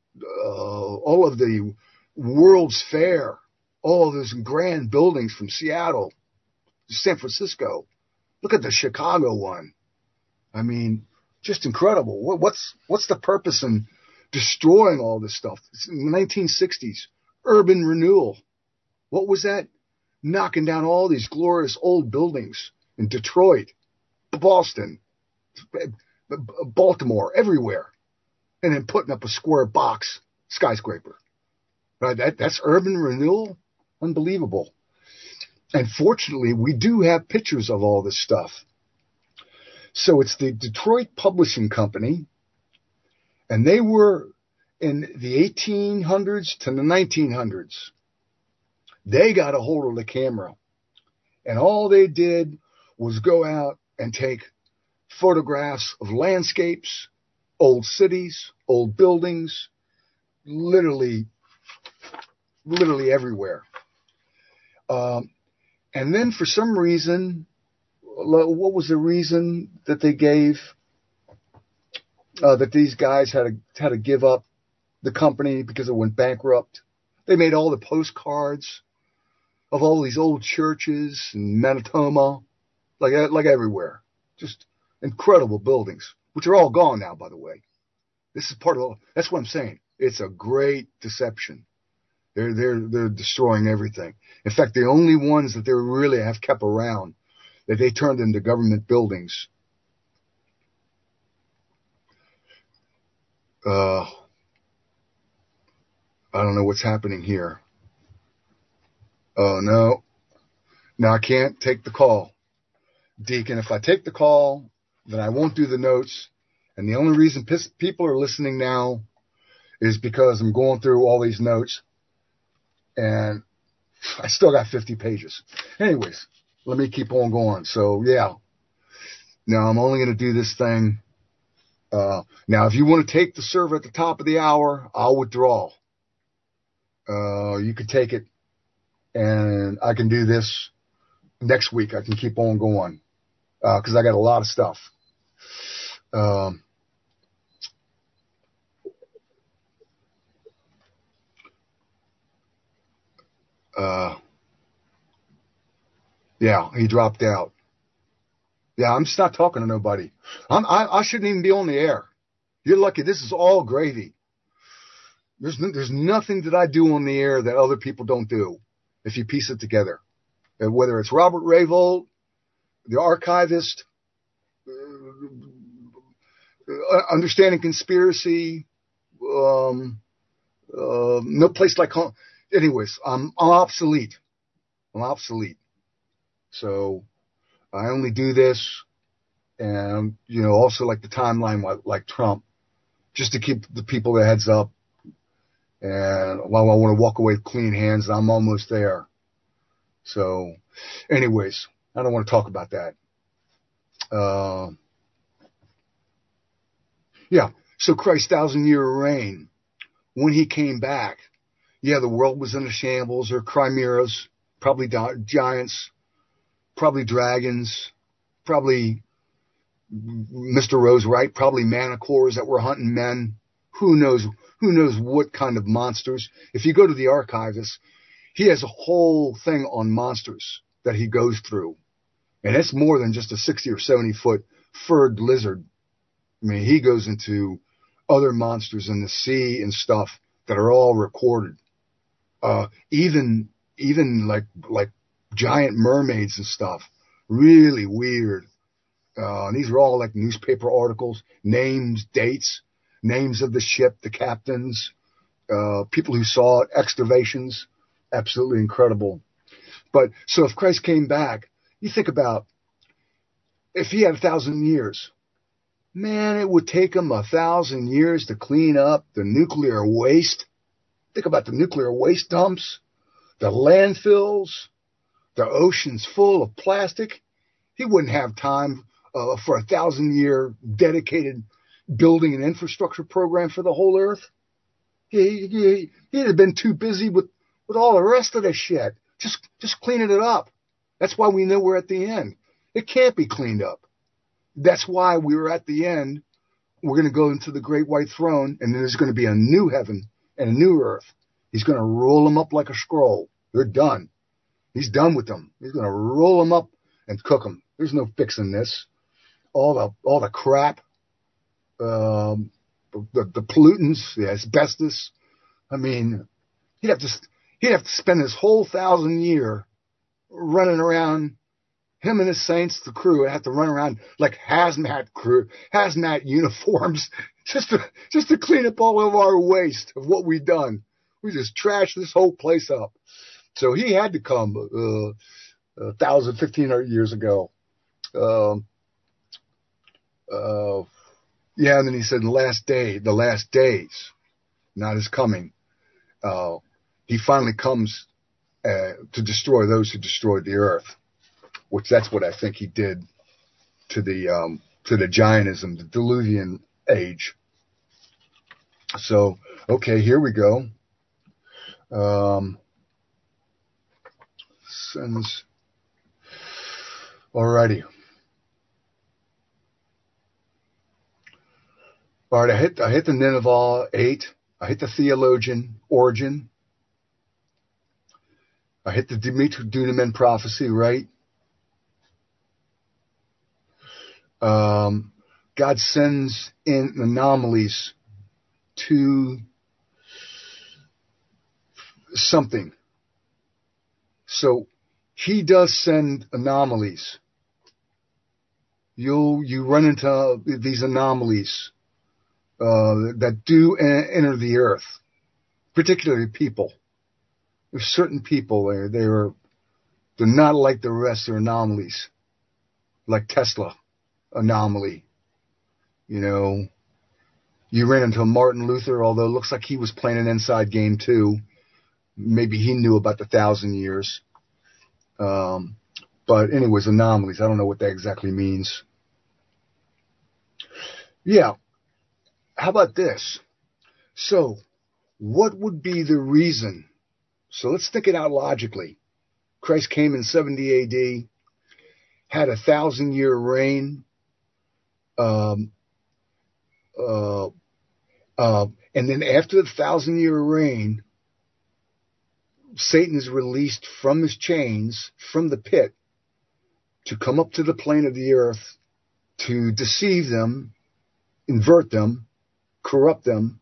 World's Fair, all of those grand buildings from Seattle to San Francisco. Look at the Chicago one. I mean, just incredible. What's the purpose in destroying all this stuff? It's in the 1960s, urban renewal. What was that? knocking down all these glorious old buildings in Detroit, Boston, Baltimore, everywhere, and then putting up a square box skyscraper. Right? That's urban renewal. Unbelievable. And fortunately, we do have pictures of all this stuff. So it's the Detroit Publishing Company, and they were in the 1800s to the 1900s. They got a hold of the camera, and all they did was go out and take photographs of landscapes, old cities, old buildings, literally everywhere. And then for some reason, what was the reason that they gave that these guys had to give up the company because it went bankrupt? They made all the postcards of all these old churches in Manitoba, like everywhere. Just incredible buildings, which are all gone now, by the way. This is that's what I'm saying. It's a great deception. They're destroying everything. In fact, the only ones that they really have kept around that they turned into government buildings. I don't know what's happening here. Oh, no. No, I can't take the call. Deacon, if I take the call, then I won't do the notes. And the only reason people are listening now is because I'm going through all these notes. And I still got 50 pages. Anyways, let me keep on going. So, yeah. Now, I'm only going to do this thing. Now, if you want to take the server at the top of the hour, I'll withdraw. You can take it. And I can do this next week. I can keep on going because I got a lot of stuff. Yeah, he dropped out. Yeah, I'm just not talking to nobody. I shouldn't even be on the air. You're lucky. This is all gravy. There's nothing that I do on the air that other people don't do. If you piece it together, whether it's Robert Rayvold, the archivist, understanding conspiracy, no place like home. Anyways, I'm obsolete. I'm obsolete. So I only do this, and also like the timeline, like Trump, just to keep the people the heads up. And while I want to walk away with clean hands, I'm almost there. So, anyways, I don't want to talk about that. Yeah. So Christ's 1,000-year reign, when he came back, yeah, the world was in a shambles. There were chimeras, probably giants, probably dragons, probably Mr. Rose Wright, probably manticores that were hunting men. Who knows what kind of monsters. If you go to the archivist, he has a whole thing on monsters that he goes through. And it's more than just a 60 or 70 foot furred lizard. I mean, he goes into other monsters in the sea and stuff that are all recorded. Even like giant mermaids and stuff. Really weird. And these are all like newspaper articles, names, dates, names of the ship, the captains, people who saw it, excavations. Absolutely incredible. But so if Christ came back, you think about if he had 1,000 years, man, it would take him 1,000 years to clean up the nuclear waste. Think about the nuclear waste dumps, the landfills, the oceans full of plastic. He wouldn't have time for a 1,000-year dedicated building and infrastructure program for the whole earth. He'd have been too busy with all the rest of the shit. Just cleaning it up. That's why we know we're at the end. It can't be cleaned up. That's why we were at the end. We're going to go into the great white throne, and then there's going to be a new heaven and a new earth. He's going to roll them up like a scroll. They're done. He's done with them. He's going to roll them up and cook them. There's no fixing this. All the crap, the pollutants, the asbestos. I mean, he'd have to spend his whole 1,000 year running around, him and his saints, the crew, have to run around like hazmat uniforms just to clean up all of our waste of what we've done. We just trashed this whole place up. So he had to come 1,500 years ago. Yeah, and then he said the last days, not his coming. He finally comes to destroy those who destroyed the earth, which that's what I think he did to the Giantism, the Diluvian age. So, okay, here we go. Sends. Alrighty. All right, I hit the Nineveh 8. I hit the theologian Origen. I hit the Dimitri Dunaman prophecy, right? God sends in anomalies to something. So he does send anomalies. You run into these anomalies that do enter the earth, particularly people. There's certain people they're not like the rest. They're anomalies, like Tesla anomaly. You ran into Martin Luther, although it looks like he was playing an inside game too. Maybe he knew about the 1,000 years. But anyways, anomalies. I don't know what that exactly means. Yeah. How about this? So, what would be the reason? So let's think it out logically. Christ came in 70 AD, had a 1,000-year reign, and then after the 1,000-year reign, Satan is released from his chains, from the pit, to come up to the plane of the earth, to deceive them, invert them, corrupt them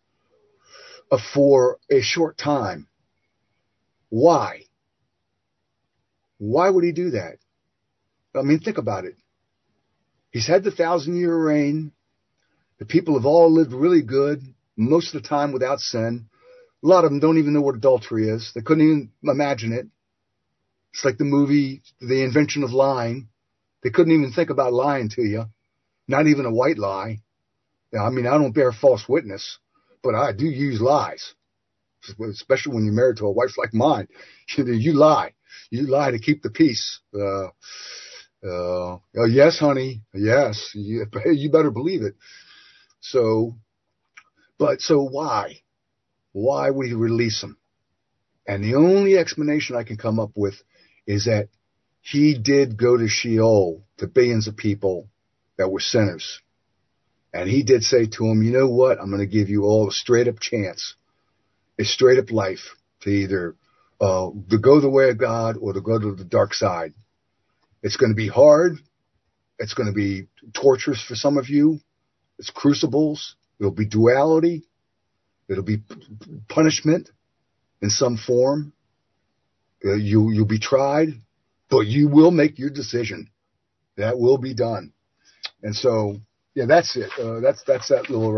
for a short time. Why? Why would he do that? I mean, think about it. He's had the 1,000-year reign. The people have all lived really good, most of the time without sin. A lot of them don't even know what adultery is. They couldn't even imagine it. It's like the movie, The Invention of Lying. They couldn't even think about lying to you. Not even a white lie. Now, I mean, I don't bear false witness, but I do use lies, especially when you're married to a wife like mine. You lie. You lie to keep the peace. Oh, yes, honey. Yes. You better believe it. So why? Why would he release him? And the only explanation I can come up with is that he did go to Sheol to billions of people that were sinners. And he did say to him, you know what? I'm going to give you all a straight up chance, a straight up life to either to go the way of God or to go to the dark side. It's going to be hard. It's going to be torturous for some of you. It's crucibles. It'll be duality. It'll be punishment in some form. You'll be tried, but you will make your decision. That will be done. And so, yeah, that's it. That's that little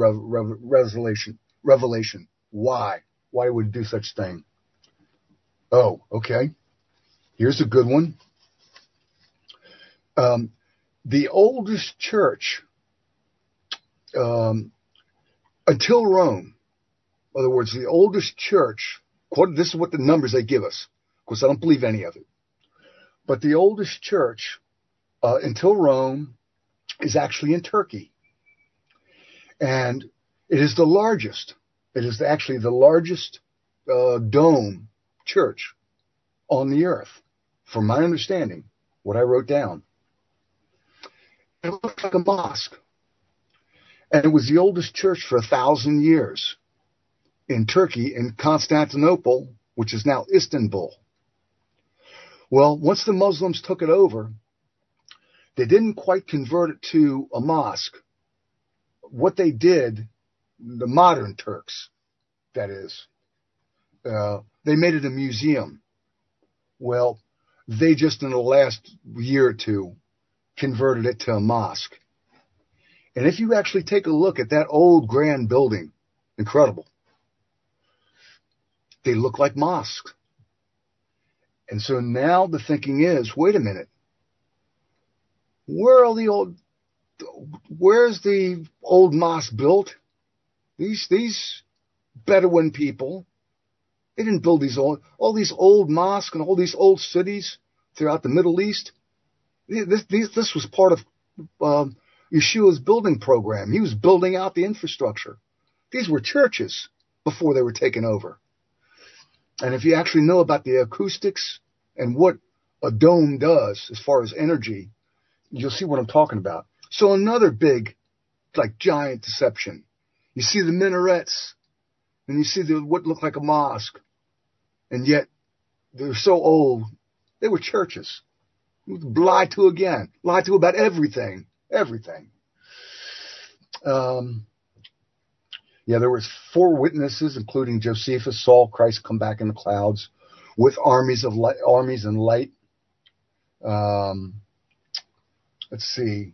revelation. Why? Why would he do such thing? Oh, okay. Here's a good one. The oldest church until Rome, in other words, the oldest church, this is what the numbers they give us. Of course, I don't believe any of it. But the oldest church until Rome is actually in Turkey. And it is the largest. It is actually the largest dome church on the earth, from my understanding, what I wrote down. It looks like a mosque. And it was the oldest church for 1,000 years in Turkey, in Constantinople, which is now Istanbul. Well, once the Muslims took it over, they didn't quite convert it to a mosque. What they did, the modern Turks, that is, they made it a museum. Well, they just in the last year or two converted it to a mosque. And if you actually take a look at that old grand building, incredible, they look like mosques. And so now the thinking is, wait a minute, where's the old mosque built? These Bedouin people, they didn't build all these old mosques and all these old cities throughout the Middle East. This was part of Yeshua's building program. He was building out the infrastructure. These were churches before they were taken over. And if you actually know about the acoustics and what a dome does as far as energy, you'll see what I'm talking about. So another big, like, giant deception. You see the minarets, and you see what looked like a mosque, and yet they're so old. They were churches. Lied to again. Lied to about everything. Everything. There was 4 witnesses, including Josephus, saw Christ come back in the clouds with armies and light. Let's see.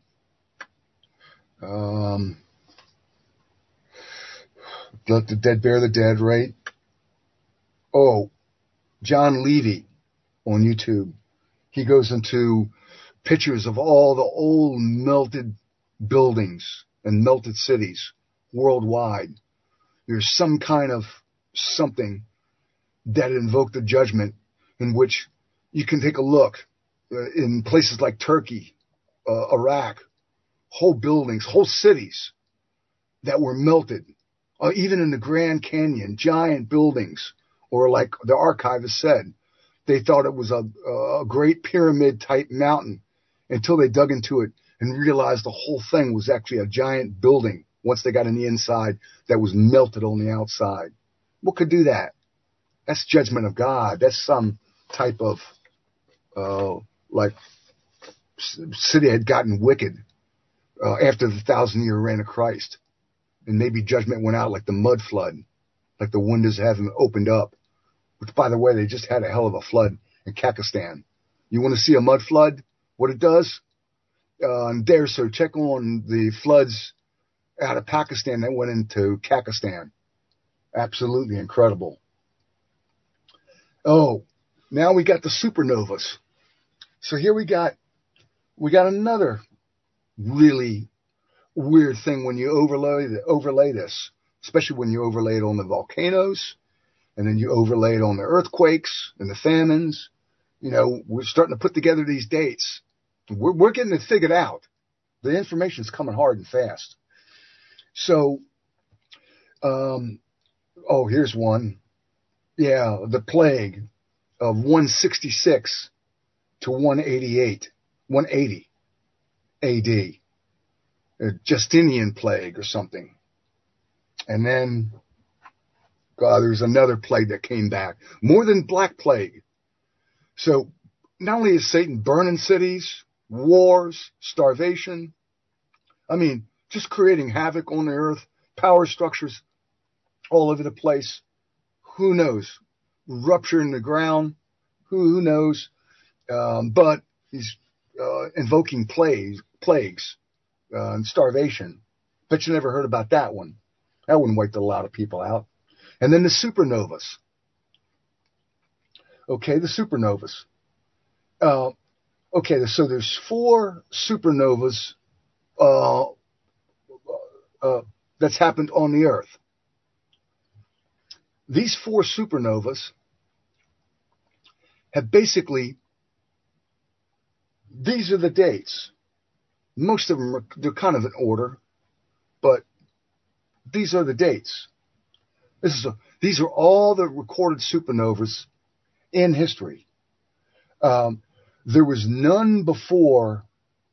Let the dead bury the dead, right? Oh, John Levy on YouTube. He goes into pictures of all the old melted buildings and melted cities worldwide. There's some kind of something that invoked the judgment, in which you can take a look in places like Turkey, Iraq, whole buildings, whole cities that were melted. Even in the Grand Canyon, giant buildings, or like the archivist said, they thought it was a great pyramid-type mountain until they dug into it and realized the whole thing was actually a giant building once they got on the inside that was melted on the outside. What could do that? That's judgment of God. That's some type of, city had gotten wicked after the 1,000-year reign of Christ. And maybe judgment went out like the mud flood, like the windows of heaven opened up, which, by the way, they just had a hell of a flood in Kakistan. You want to see a mud flood? What it does? So check on the floods out of Pakistan that went into Kakistan. Absolutely incredible. Oh, now we got the supernovas. So here we got another really weird thing when you overlay this, especially when you overlay it on the volcanoes, and then you overlay it on the earthquakes and the famines. We're starting to put together these dates. We're getting it figured out. The information's coming hard and fast. So, here's one. Yeah, the plague of 166 to 180 AD. A Justinian plague or something. And then, there's another plague that came back. More than Black Plague. So, not only is Satan burning cities, wars, starvation, just creating havoc on the earth, power structures all over the place. Who knows? Rupturing the ground. Who knows? But he's invoking plagues. And starvation. Bet you never heard about that one. That one wiped a lot of people out. And then the supernovas. Okay, the supernovas. So there's 4 supernovas that's happened on the Earth. These 4 supernovas have basically, these are the dates. Most of them they're kind of in order, but these are the dates. These are all the recorded supernovas in history. There was none before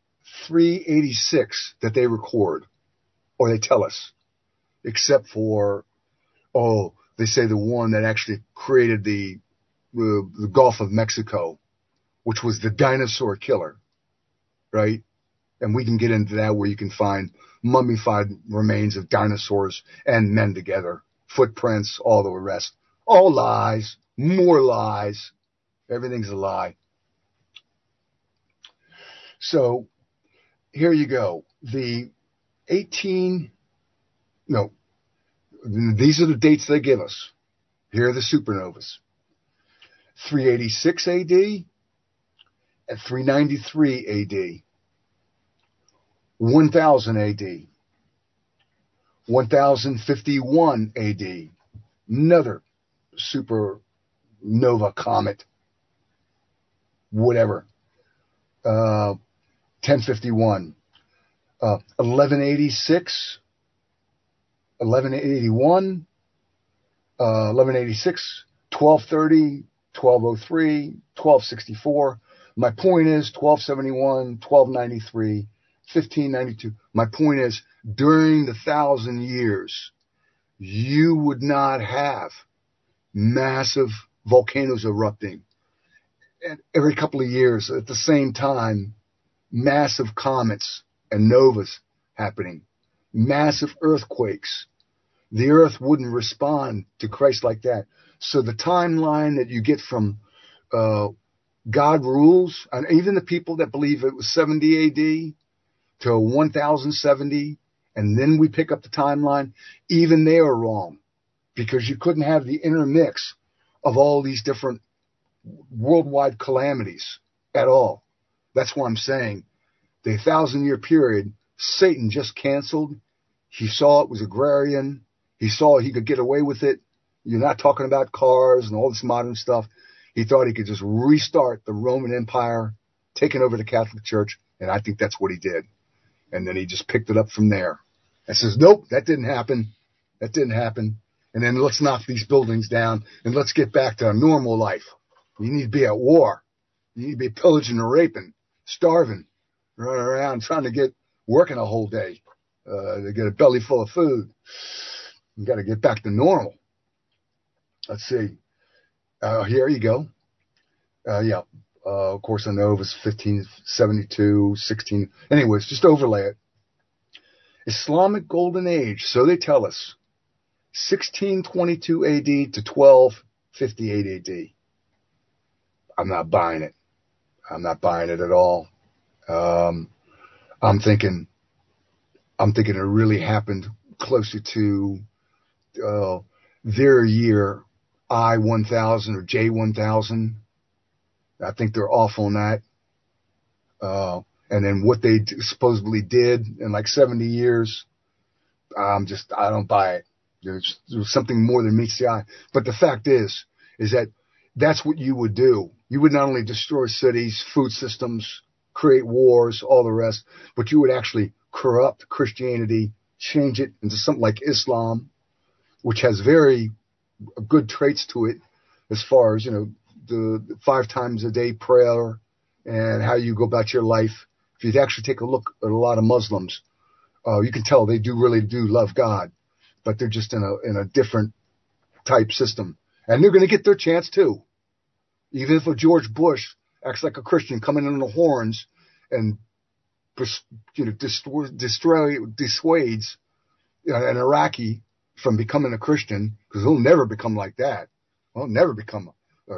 386 that they record, or they tell us, except for, they say the one that actually created the Gulf of Mexico, which was the dinosaur killer, right? And we can get into that, where you can find mummified remains of dinosaurs and men together, footprints, all the rest. All lies, more lies. Everything's a lie. So here you go. These are the dates they give us. Here are the supernovas. 386 AD and 393 AD. 1000 AD. 1051 AD. Another supernova comet. Whatever. 1051. 1186. 1181. 1186. 1230. 1203. 1264. My point is 1271. 1293. 1592. My point is, during the 1,000 years, you would not have massive volcanoes erupting. And every couple of years, at the same time, massive comets and novas happening, massive earthquakes. The earth wouldn't respond to Christ like that. So the timeline that you get from God rules, and even the people that believe it was 70 AD to 1070, and then we pick up the timeline, even they are wrong, because you couldn't have the intermix of all these different worldwide calamities at all. That's why I'm saying the 1,000-year period, Satan just canceled. He saw it was agrarian. He saw he could get away with it. You're not talking about cars and all this modern stuff. He thought he could just restart the Roman Empire, taking over the Catholic Church, and I think that's what he did. And then he just picked it up from there and says, nope, that didn't happen. That didn't happen. And then let's knock these buildings down and let's get back to a normal life. You need to be at war. You need to be pillaging and raping, starving, running around trying to get working a whole day to get a belly full of food. You got to get back to normal. Let's see. Here you go. Of course, I know it was 1572, 16. Anyways, just overlay it. Islamic Golden Age, so they tell us. 1622 AD to 1258 AD. I'm not buying it. I'm not buying it at all. I'm thinking it really happened closer to their year I-1000 or J-1000. I think they're off on that. And then what they supposedly did in like 70 years, I don't buy it. There's something more than meets the eye. But the fact is that that's what you would do. You would not only destroy cities, food systems, create wars, all the rest, but you would actually corrupt Christianity, change it into something like Islam, which has very good traits to it as far as, the 5 times a day prayer and how you go about your life. If you'd actually take a look at a lot of Muslims, you can tell they really do love God, but they're just in a different type system. And they're going to get their chance too. Even if a George Bush acts like a Christian coming in on the horns and, dissuades an Iraqi from becoming a Christian, because he'll never become like that. He'll never become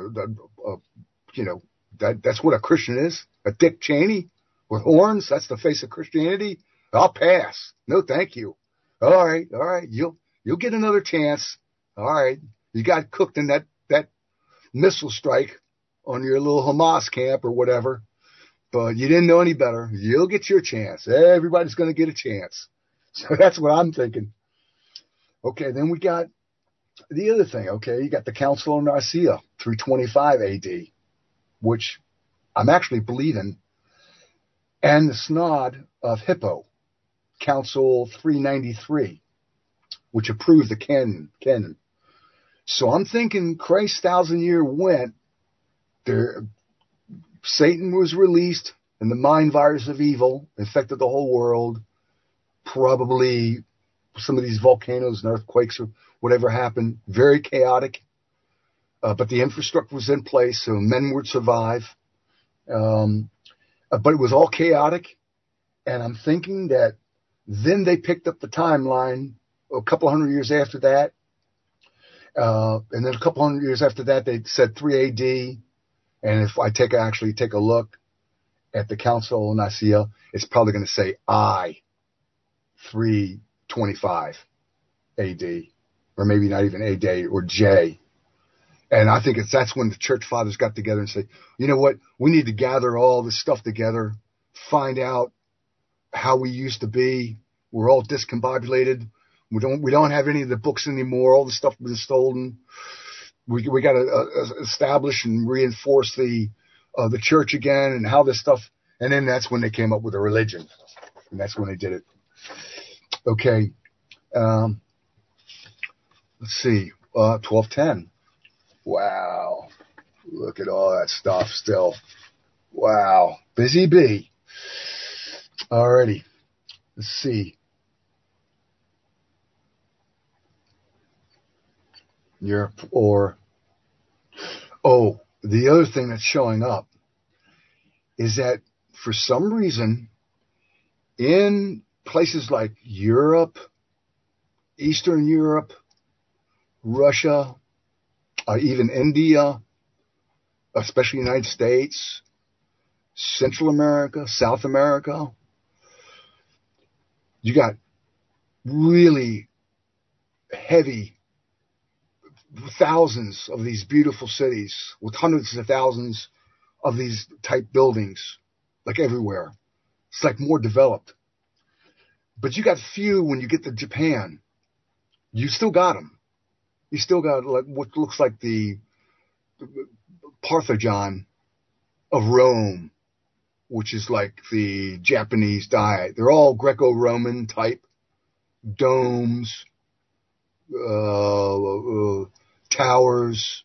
that's what a Christian is. A Dick Cheney with horns. That's the face of Christianity. I'll pass. No, thank you. All right. You'll get another chance. All right. You got cooked in that missile strike on your little Hamas camp or whatever, but you didn't know any better. You'll get your chance. Everybody's going to get a chance. So that's what I'm thinking. Okay, then we got the other thing. Okay, you got the Council of Nicaea, 325 AD, which I'm actually believing, and the Synod of Hippo, Council 393, which approved the canon. So I'm thinking Christ's 1,000-year went there. Satan was released, and the mind virus of evil infected the whole world. Probably some of these volcanoes and earthquakes or whatever happened, very chaotic. But the infrastructure was in place, so men would survive. But it was all chaotic. And I'm thinking that then they picked up the timeline a couple hundred years after that. And then a couple hundred years after that, they said 3 AD. And if I actually take a look, at the Council of Nicaea, it's probably going to say I, 325 AD, or maybe not even AD or J. And I think that's when the church fathers got together and said, you know what? We need to gather all this stuff together, find out how we used to be. We're all discombobulated. We don't have any of the books anymore. All the stuff has been stolen. We got to establish and reinforce the church again and how this stuff. And then that's when they came up with a religion, and that's when they did it. Okay. Let's see. 1210. Wow. Look at all that stuff still. Wow. Busy bee. Alrighty. Let's see. Europe or, the other thing that's showing up is that for some reason in places like Europe, Eastern Europe, Russia, even India, especially United States, Central America, South America, you got really heavy thousands of these beautiful cities with hundreds of thousands of these type buildings, like everywhere. It's like more developed. But you got few when you get to Japan. You still got them. You still got like what looks like the Parthenon of Rome, which is like the Japanese diet. They're all Greco-Roman type domes, towers,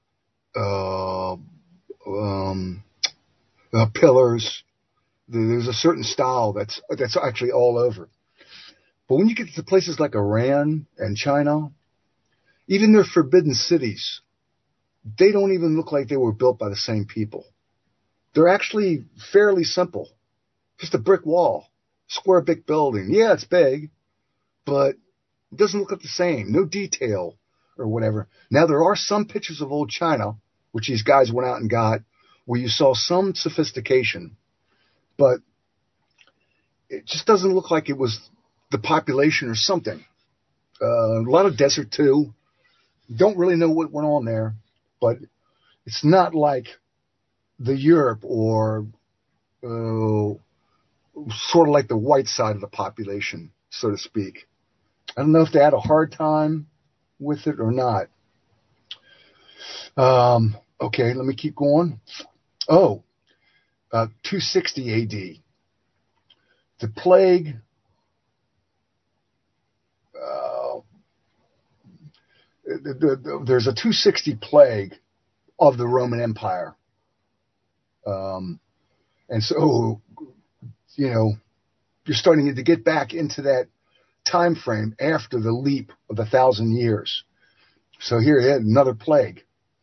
pillars. There's a certain style that's actually all over. But when you get to places like Iran and China, even their forbidden cities, they don't even look like they were built by the same people. They're actually fairly simple. Just a brick wall, square big building. Yeah, it's big, but it doesn't look like the same. No detail or whatever. Now, there are some pictures of old China, which these guys went out and got, where you saw some sophistication, but it just doesn't look like it was the population or something. A lot of desert, too. Don't really know what went on there, but it's not like the Europe or sort of like the white side of the population, so to speak. I don't know if they had a hard time with it or not. Okay, let me keep going. 260 AD. The plague. There's a 260 plague of the Roman Empire. And so, you're starting to get back into that time frame after the leap of 1,000 years. So here you had another plague.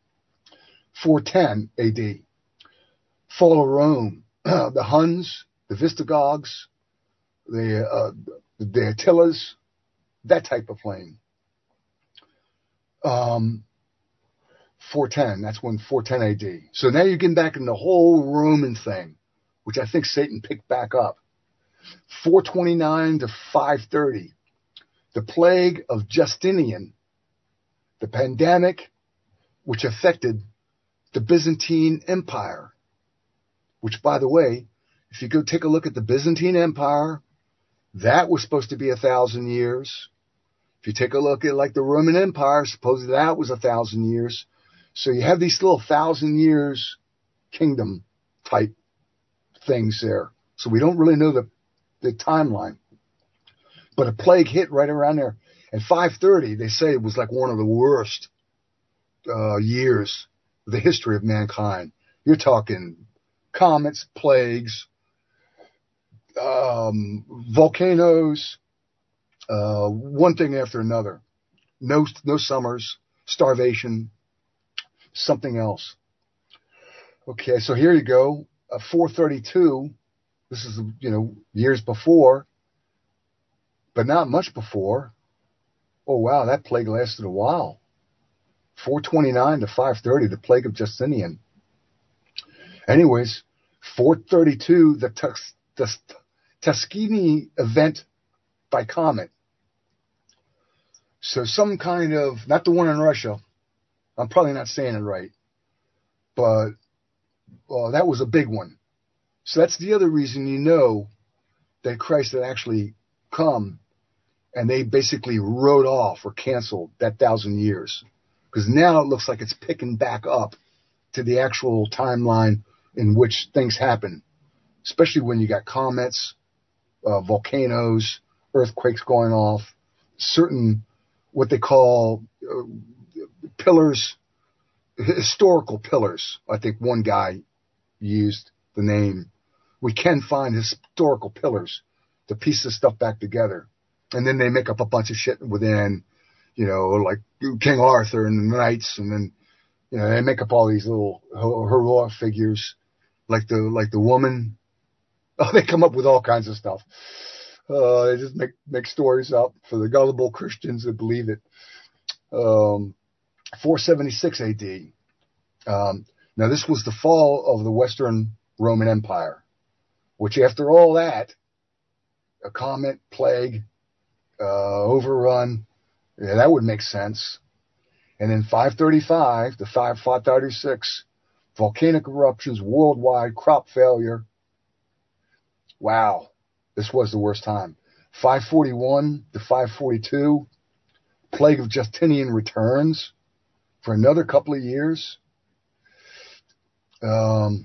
410 AD. Fall of Rome. The Huns, the Visigoths, the Attilas, that type of plague. 410, that's when 410 AD. So now you're getting back in the whole Roman thing, which I think Satan picked back up. 429 to 530, the plague of Justinian, the pandemic which affected the Byzantine Empire, which, by the way, if you go take a look at the Byzantine Empire, that was supposed to be 1,000 years. If you take a look at like the Roman Empire, supposedly that was 1,000 years. So you have these little 1,000 years kingdom type things there. So we don't really know the timeline. But a plague hit right around there. And 530, they say it was like one of the worst years of the history of mankind. You're talking comets, plagues, volcanoes, one thing after another. No summers, starvation, something else. Okay, so here you go. 432. This is, years before, but not much before. Oh, wow, that plague lasted a while. 429 to 530, the plague of Justinian. Anyways, 432, the Tuskegee event by comet. So some kind of, not the one in Russia, I'm probably not saying it right, but that was a big one. So that's the other reason you know that Christ had actually come, and they basically wrote off or canceled that 1,000 years. Because now it looks like it's picking back up to the actual timeline in which things happen, especially when you got comets, volcanoes, earthquakes going off, certain what they call pillars, historical pillars. I think one guy used the name. We can find historical pillars to piece this stuff back together. And then they make up a bunch of shit within, like King Arthur and the knights, and then, they make up all these little heroic figures, like the woman. Oh, they come up with all kinds of stuff. They just make stories up for the gullible Christians that believe it. 476 AD. Now this was the fall of the Western Roman Empire, which after all that, a comet, plague, overrun, that would make sense. And then 535 to 536, volcanic eruptions worldwide, crop failure. Wow, this was the worst time. 541 to 542, plague of Justinian returns for another couple of years. And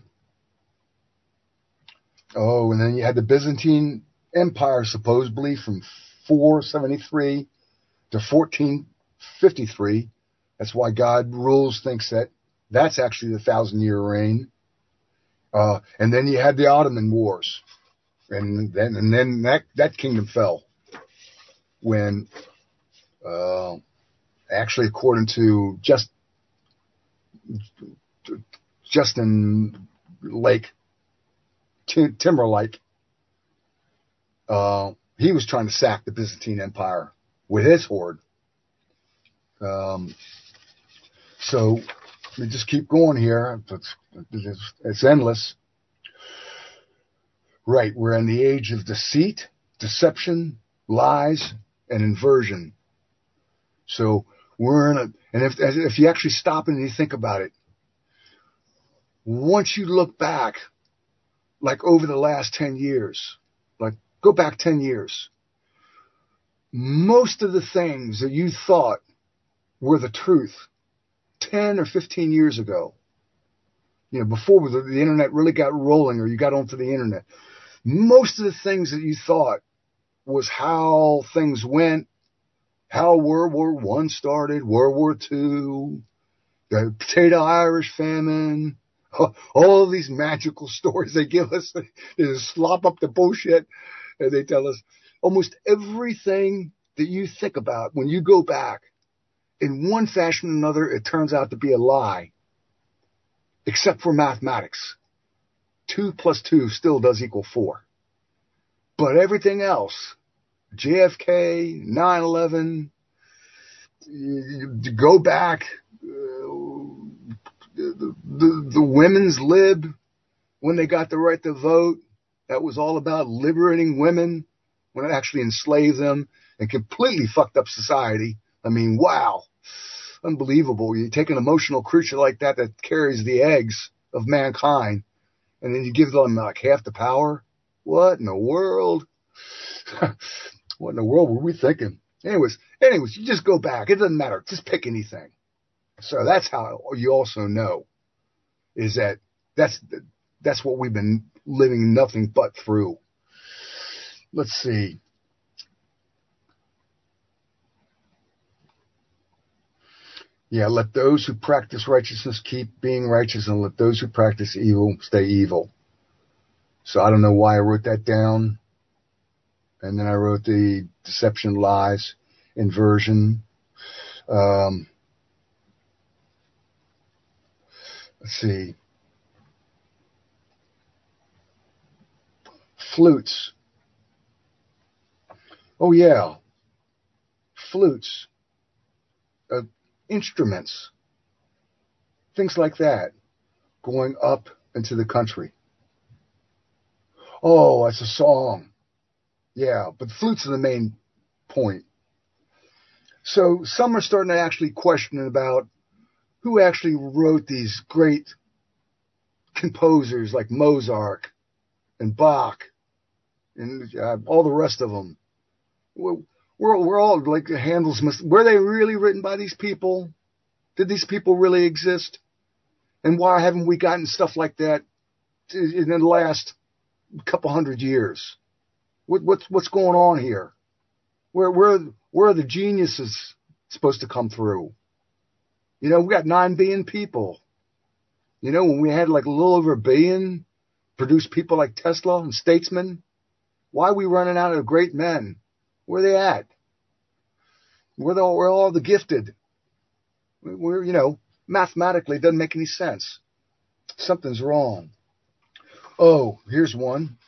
then you had the Byzantine Empire, supposedly from 473 to 1453. That's why God rules thinks that that's actually the 1,000-year reign. And then you had the Ottoman Wars, and then that kingdom fell when, actually, according to Justin Lake, Timberlake, he was trying to sack the Byzantine Empire with his horde. So let me just keep going here. It's endless. Right, we're in the age of deceit, deception, lies, and inversion. So we're in and if you actually stop and you think about it, once you look back, like over the last 10 years, like go back 10 years, most of the things that you thought were the truth 10 or 15 years ago, before the internet really got rolling or you got onto the internet, most of the things that you thought was how things went, how World War I started, World War II, the potato Irish famine, all of these magical stories they give us, they just slop up the bullshit, and they tell us almost everything that you think about when you go back, in one fashion or another, it turns out to be a lie, except for mathematics. 2 plus 2 still does equal 4. But everything else, JFK, 9/11, go back, the women's lib, when they got the right to vote, that was all about liberating women when it actually enslaved them and completely fucked up society. I mean, wow, unbelievable. You take an emotional creature like that carries the eggs of mankind, and then you give them like half the power. What in the world? What in the world were we thinking? Anyways, you just go back. It doesn't matter. Just pick anything. So that's how you also know is that that's what we've been living nothing but through. Let's see. Yeah, let those who practice righteousness keep being righteous, and let those who practice evil stay evil. So I don't know why I wrote that down. And then I wrote the deception, lies, inversion. Let's see. Flutes. Oh, yeah. Flutes. Instruments. Things like that going up into the country. Oh, that's a song. Yeah, but the flute's the main point. So some are starting to actually question about who actually wrote these great composers like Mozart and Bach and all the rest of them. We're all like Handel's. Were they really written by these people? Did these people really exist? And why haven't we gotten stuff like that in the last couple hundred years? What's going on here? Where are the geniuses supposed to come through? You know, we got 9 billion people. You know, when we had like a little over a billion produced people like Tesla and statesmen, why are we running out of great men? Where are they at? We're all the gifted. We're, you know, mathematically it doesn't make any sense. Something's wrong. Oh, here's one.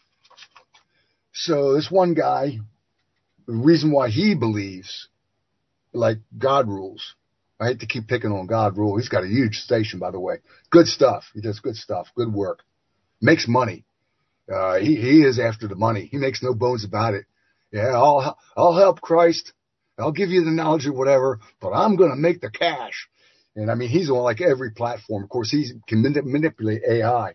So this one guy, the reason why he believes like God rules. I hate to keep picking on God rule. He's got a huge station, by the way. Good stuff. He does good stuff. Good work. Makes money. He is after the money. He makes no bones about it. Yeah, I'll help Christ. I'll give you the knowledge or whatever, but I'm going to make the cash. And I mean, he's on like every platform. Of course, he can manipulate AI.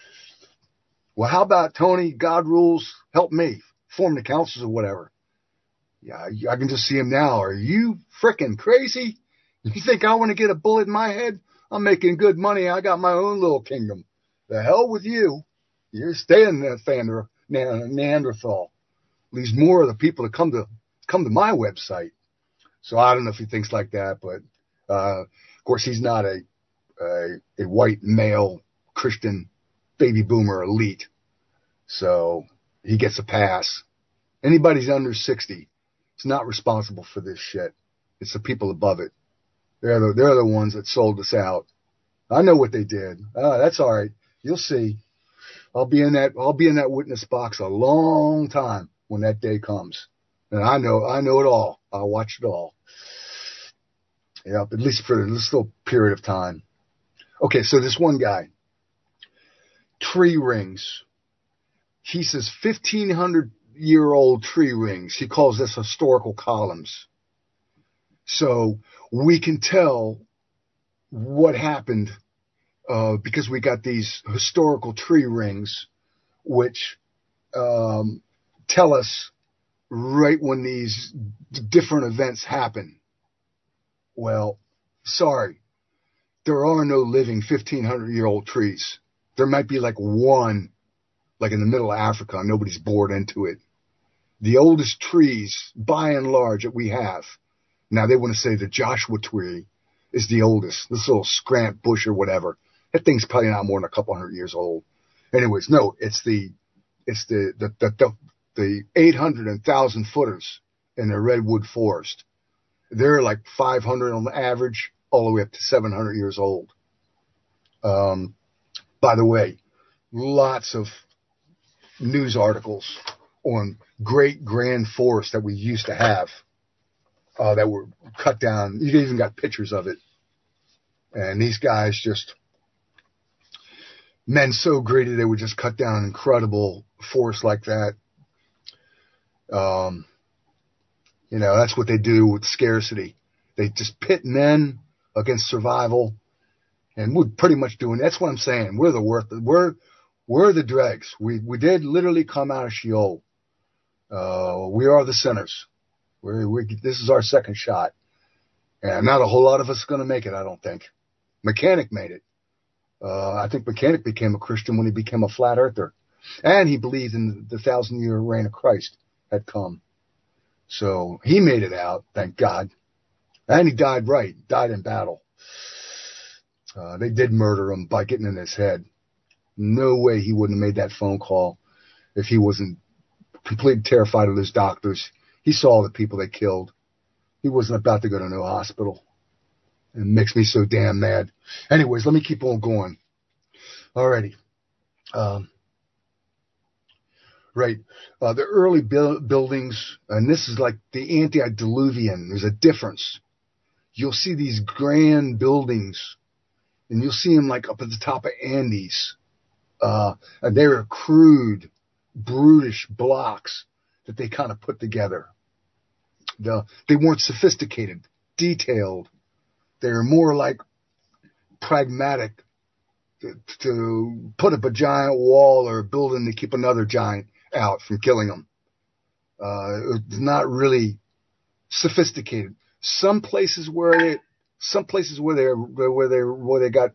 Well, how about Tony, God rules, help me, form the councils or whatever. Yeah, I can just see him now. Are you freaking crazy? You think I want to get a bullet in my head? I'm making good money. I got my own little kingdom. The hell with you. You're staying there, Neanderthal. Leaves more of the people to come to my website. So I don't know if he thinks like that, but of course he's not a white male Christian baby boomer elite. So he gets a pass. Anybody's under 60 is not responsible for this shit. It's the people above it. They're the ones that sold us out. I know what they did. That's all right. You'll see. I'll be in that witness box a long time when that day comes. And I know it all. I'll watch it all. Yeah, at least for this little period of time. Okay, so this one guy, tree rings. He says 1,500-year-old tree rings. He calls this historical columns. So we can tell what happened because we got these historical tree rings, which tell us right when these different events happen. Well, sorry, there are no living 1,500-year-old trees. There might be like one, like in the middle of Africa, and nobody's bored into it. The oldest trees, by and large, that we have. Now, they want to say the Joshua tree is the oldest, this little scrant bush or whatever. That thing's probably not more than a couple hundred years old. Anyways, no, it's the 800 and 1,000 footers in the redwood forest. They're like 500 on the average, all the way up to 700 years old. By the way, lots of news articles on great grand forests that we used to have. That were cut down. You even got pictures of it. And these guys just, men so greedy they would just cut down incredible forests like that. You know, that's what they do with scarcity. They just pit men against survival. And we're pretty much doing, that's what I'm saying. We're the dregs. We did literally come out of Sheol. We are the sinners. This is our second shot. And not a whole lot of us are going to make it, I don't think. Mechanic made it. I think Mechanic became a Christian when he became a flat earther. And he believed in the 1,000-year reign of Christ had come. So he made it out, thank God. And he died right, died in battle. They did murder him by getting in his head. No way he wouldn't have made that phone call if he wasn't completely terrified of those doctors. He saw the people they killed. He wasn't about to go to no hospital. It makes me so damn mad. Anyways, let me keep on going. Alrighty. Right. The early buildings, and this is like the antediluvian. There's a difference. You'll see these grand buildings, and you'll see them like up at the top of Andes. And they're crude. brutish blocks that they kind of put together. They weren't sophisticated, detailed. They were more like pragmatic to put up a giant wall or a building to keep another giant out from killing them. It's not really sophisticated. Some places where they got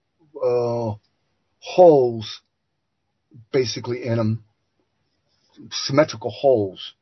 holes basically in them, symmetrical holes.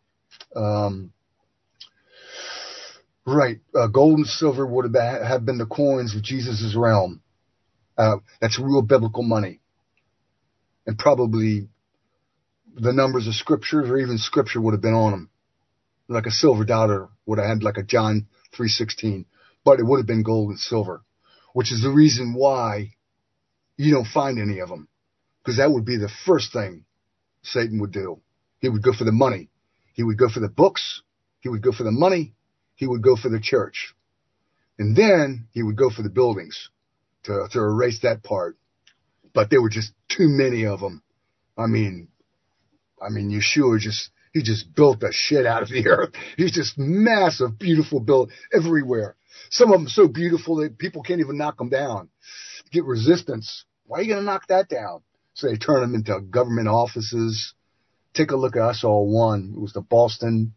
Right. Gold and silver would have been the coins of Jesus' realm. That's real biblical money. And probably the numbers of scriptures or even scripture would have been on them. Like a silver dollar would have had like a John 3:16, but it would have been gold and silver, which is the reason why you don't find any of them, because that would be the first thing Satan would do. He would go for the money. He would go for the books. He would go for the money. He would go for the church. And then he would go for the buildings to erase that part. But there were just too many of them. I mean, Yeshua he just built the shit out of the earth. He's just massive, beautiful build everywhere. Some of them so beautiful that people can't even knock them down. Get resistance. Why are you going to knock that down? So they turn them into government offices. Take a look at us all one. It was the Boston.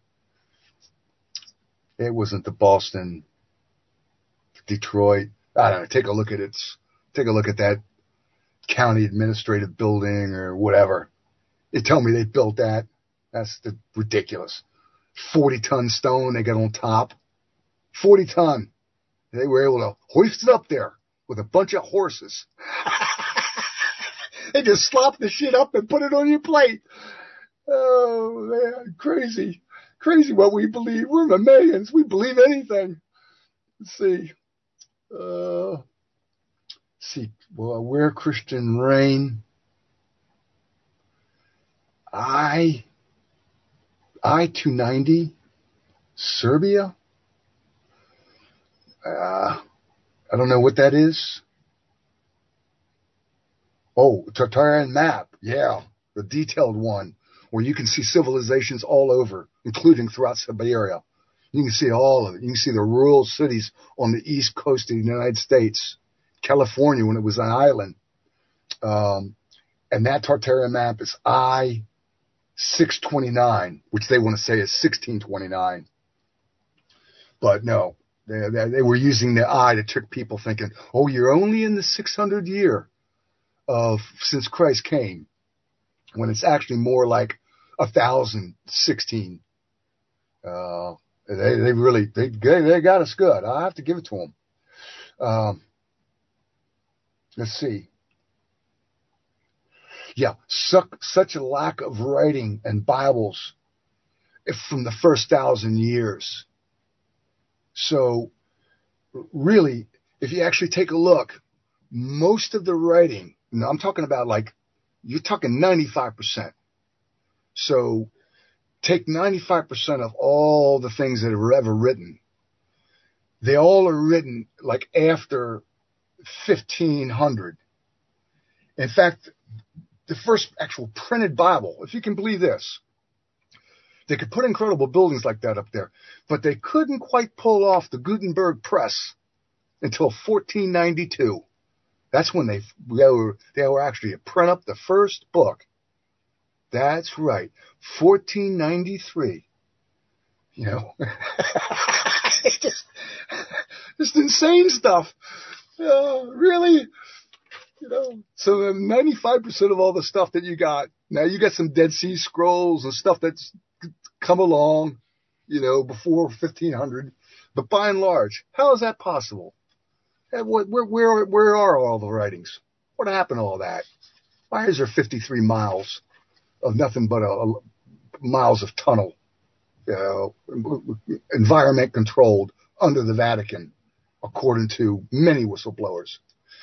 It wasn't the Boston, Detroit. I don't know. Take a look at it. Take a look at that county administrative building or whatever. They tell me they built that. That's ridiculous. 40-ton stone they got on top. 40-ton. They were able to hoist it up there with a bunch of horses. They just slop the shit up and put it on your plate. Oh, man. Crazy. Crazy what we believe. We're Mammalians. We believe anything. Let's see. Where Christian reign. I-290, Serbia. I don't know what that is. Oh, Tartarian map. Yeah, the detailed one where you can see civilizations all over, including throughout Siberia. You can see all of it. You can see the rural cities on the east coast of the United States, California when it was an island. And that Tartarian map is I-629, which they want to say is 1629. But no, they were using the I to trick people thinking, oh, you're only in the 600 year since Christ came, when it's actually more like 1016. They got us good. I have to give it to them. Let's see. Yeah, such a lack of writing and Bibles from the first 1,000 years. So really, if you actually take a look, most of the writing, now I'm talking about you're talking 95%. So take 95% of all the things that are ever written. They all are written after 1500. In fact, the first actual printed Bible, if you can believe this, they could put incredible buildings like that up there, but they couldn't quite pull off the Gutenberg press until 1492. That's when they were actually to print up the first book. That's right, 1493. You know, just insane stuff. Really. You know, so 95% of all the stuff that you got, now you got some Dead Sea Scrolls and stuff that's come along, before 1500. But by and large, how is that possible? Where are all the writings? What happened to all that? Why is there 53 miles of nothing but miles of tunnel, environment controlled under the Vatican, according to many whistleblowers?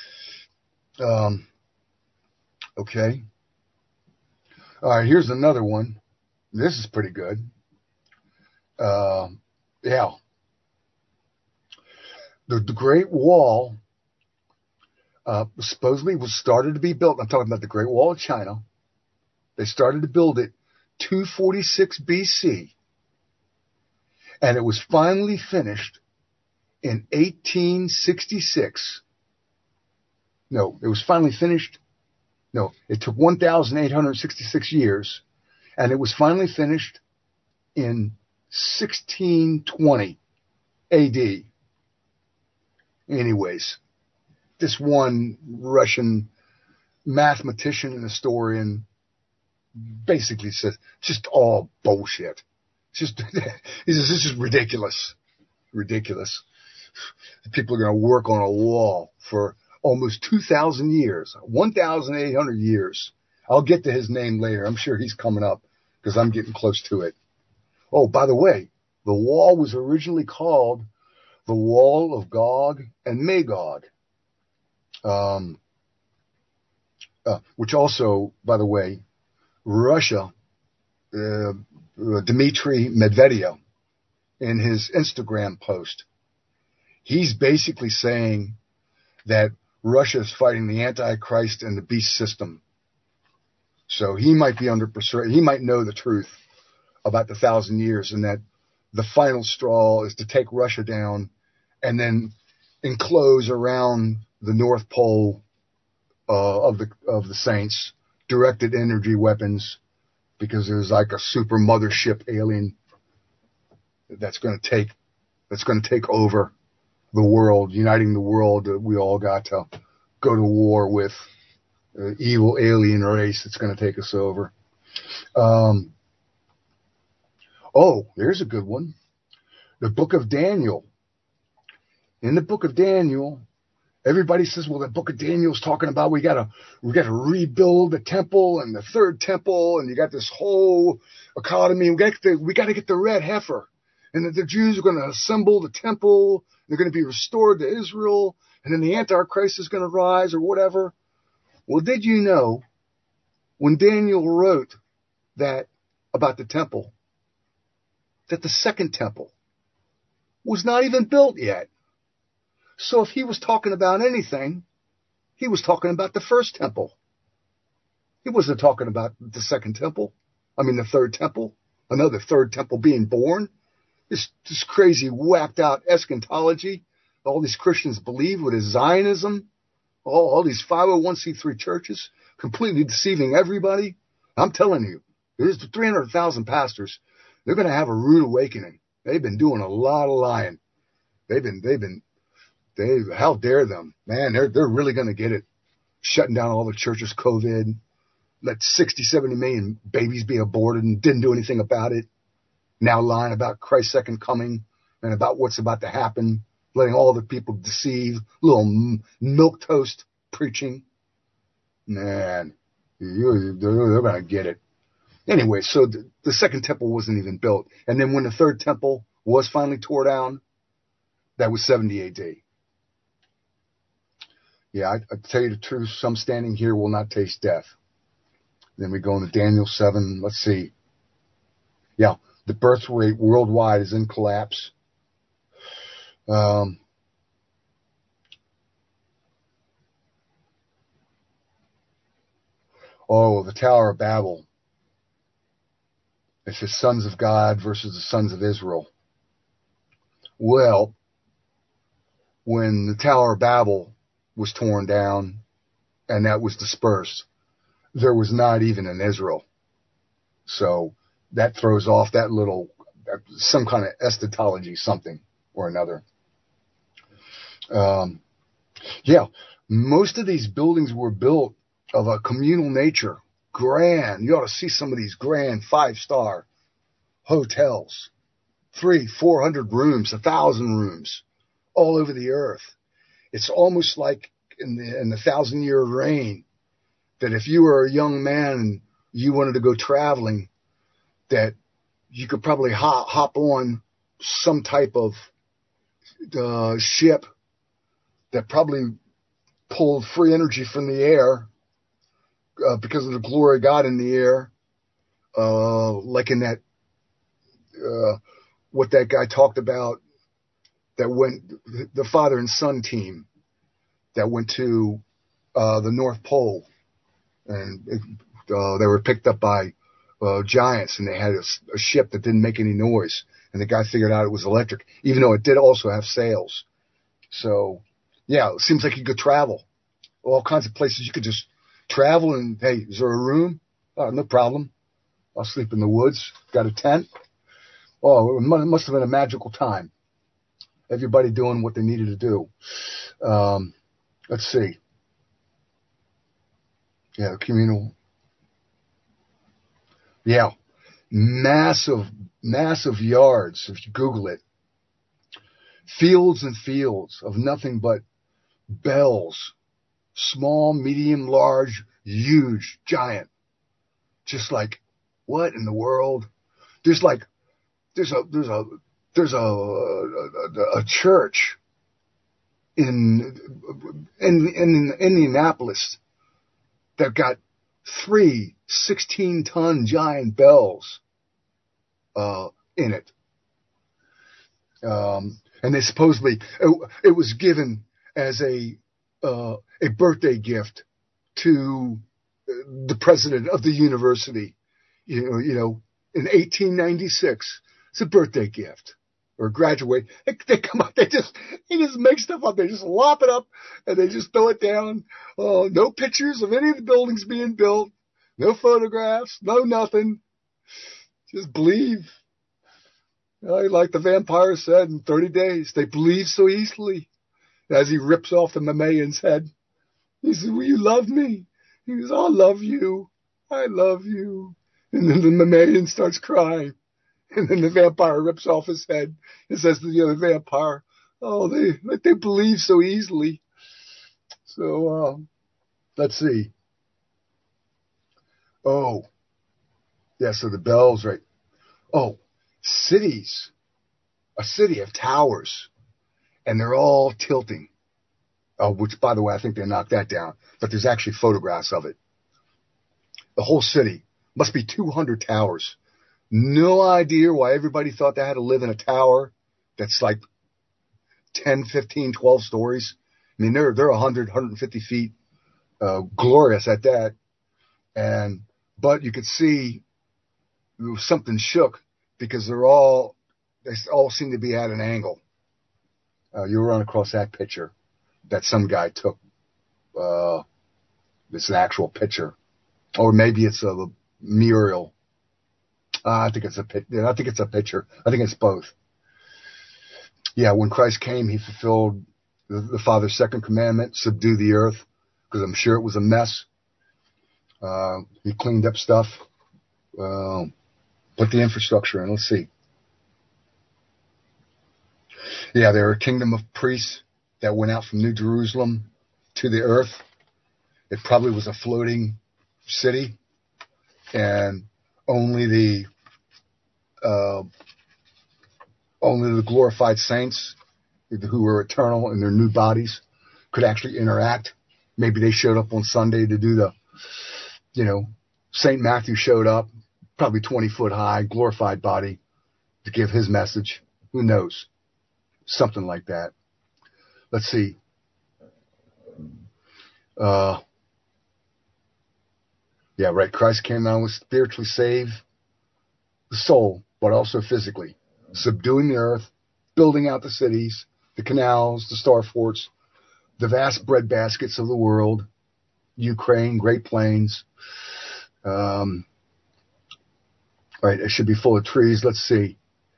Okay. All right, here's another one. This is pretty good. Yeah. The Great Wall supposedly was started to be built. I'm talking about the Great Wall of China. They started to build it 246 BC, and it was finally finished in 1866. No, it was finally finished. No, it took 1,866 years, and it was finally finished in 1620 AD. Anyways, this one Russian mathematician and historian basically says just all bullshit. Just he says this is ridiculous. People are going to work on a wall for almost 2,000 years, 1,800 years. I'll get to his name later. I'm sure he's coming up because I'm getting close to it. Oh, by the way, the wall was originally called the Wall of Gog and Magog, which also, by the way, Russia, Dmitry Medvedev, in his Instagram post, he's basically saying that Russia is fighting the Antichrist and the beast system. So he might be he might know the truth about the 1,000 years, and that the final straw is to take Russia down and then enclose around the North Pole of the Saints directed energy weapons, because there's like a super mothership alien that's going to take over the world, uniting the world. We all got to go to war with evil alien race that's going to take us over. Oh, there's a good one. The book of Daniel. In the book of Daniel, everybody says, well, the book of Daniel is talking about we got to rebuild the temple and the third temple, and you got this whole economy. We got to get the red heifer, and that the Jews are going to assemble the temple. They're going to be restored to Israel, and then the Antichrist is going to rise or whatever. Well, did you know when Daniel wrote that about the temple, that the second temple was not even built yet? So if he was talking about anything, he was talking about the first temple. He wasn't talking about the second temple. The third temple, another third temple being born. This crazy whacked out eschatology all these Christians believe with his Zionism, all these 501c3 churches, completely deceiving everybody. I'm telling you, there's 300,000 pastors. They're going to have a rude awakening. They've been doing a lot of lying. How dare them, man? They're really going to get it. Shutting down all the churches, COVID, let 60, 70 million babies be aborted and didn't do anything about it. Now lying about Christ's second coming and about what's about to happen, letting all the people deceive, little milquetoast preaching. Man, they're going to get it. Anyway, so the second temple wasn't even built. And then when the third temple was finally tore down, that was 70 AD. Yeah, I tell you the truth, some standing here will not taste death. Then we go into Daniel 7. Let's see. Yeah, the birth rate worldwide is in collapse. Oh, the Tower of Babel. It's the sons of God versus the sons of Israel. Well, when the Tower of Babel was torn down and that was dispersed, there was not even an Israel. So that throws off that little, some kind of eschatology, something or another. Yeah, most of these buildings were built of a communal nature. Grand. You ought to see some of these grand 5-star hotels. 300-400 rooms, 1,000 rooms all over the earth. It's almost like in the 1,000-year reign that if you were a young man and you wanted to go traveling, that you could probably hop on some type of ship that probably pulled free energy from the air because of the glory of God in the air, like in that what that guy talked about that went, the father and son team that went to the North Pole and they were picked up by giants, and they had a ship that didn't make any noise, and the guy figured out it was electric, even though it did also have sails. So, yeah, it seems like you could travel all kinds of places. You could just travel, and hey, is there a room? Oh, no problem. I'll sleep in the woods. Got a tent. Oh, it must have been a magical time. Everybody doing what they needed to do. Let's see. Yeah, communal. Yeah, massive yards, if you Google it. Fields and fields of nothing but bells. Small, medium, large, huge, giant. Just like, what in the world? There's a church in Indianapolis that got 3 16-ton giant bells in it. And they supposedly, it was given as a birthday gift to the president of the university, you know, in 1896. It's a birthday gift or graduate. They come up, they just make stuff up. They just lop it up and they just throw it down. No pictures of any of the buildings being built. No photographs. No nothing. Just believe. Like the vampire said, in 30 days, they believe so easily. As he rips off the Mamaean's head, he says, will you love me? He goes, I love you. I love you. And then the Mamaean starts crying. And then the vampire rips off his head and says to the other vampire, oh, they believe so easily. So, let's see. Oh, yeah, so the bells, right. Oh, cities. A city of towers. And they're all tilting. Which, by the way, I think they knocked that down. But there's actually photographs of it. The whole city. Must be 200 towers. No idea why everybody thought they had to live in a tower that's like 10, 15, 12 stories. I mean, they're 100, 150 feet. Glorious at that. But you could see something shook because they all seem to be at an angle. You'll run across that picture that some guy took. It's an actual picture. Or maybe it's a mural. I think it's a picture. I think it's both. Yeah, when Christ came, he fulfilled the Father's second commandment, subdue the earth, because I'm sure it was a mess. He cleaned up stuff, put the infrastructure in. Let's see. Yeah, there were a kingdom of priests that went out from New Jerusalem to the earth. It probably was a floating city, and only the glorified saints who were eternal in their new bodies could actually interact. Maybe they showed up on Sunday to do St. Matthew showed up, probably 20 foot high, glorified body, to give his message. Who knows? Something like that. Let's see. Yeah, right. Christ came down to spiritually save the soul, but also physically. Subduing the earth, building out the cities, the canals, the star forts, the vast bread baskets of the world, Ukraine, Great Plains. Right, it should be full of trees. Let's see.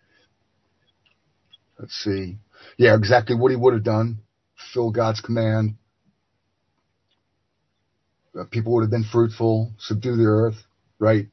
Yeah, exactly what he would have done. Fulfill God's command. People would have been fruitful, subdue the earth, right?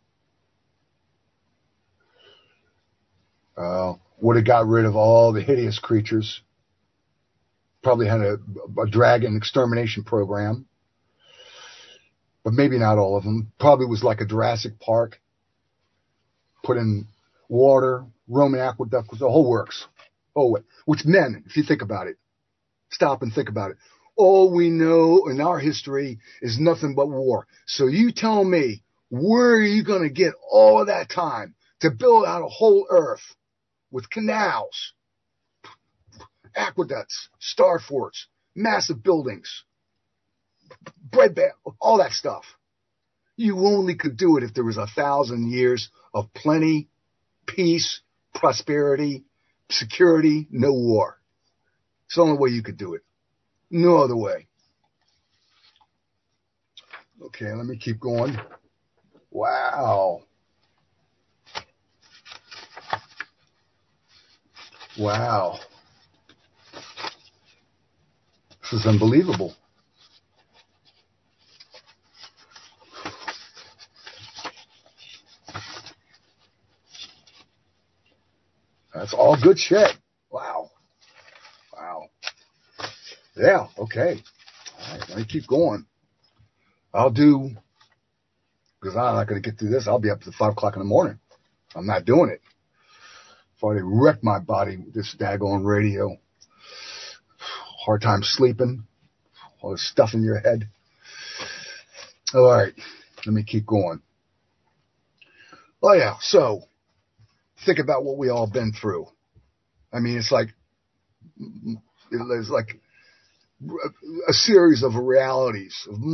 Would have got rid of all the hideous creatures. Probably had a dragon extermination program. But maybe not all of them. Probably was like a Jurassic Park. Put in water, Roman aqueduct, the whole works. Oh, which men, if you think about it, stop and think about it. All we know in our history is nothing but war. So you tell me, where are you going to get all of that time to build out a whole earth with canals, aqueducts, star forts, massive buildings, bread, all that stuff? You only could do it if there was 1,000 years of plenty, peace, prosperity, security, no war. It's the only way you could do it. No other way. Okay, let me keep going. Wow. Wow. This is unbelievable. That's all good shit. Wow. Wow. Yeah, okay. All right, let me keep going. I'll do, because I'm not going to get through this. I'll be up to 5 o'clock in the morning. I'm not doing it. I've already wrecked my body with this daggone radio. Hard time sleeping. All this stuff in your head. All right, let me keep going. Oh, yeah, so think about what we all been through. I mean, it's like a series of realities of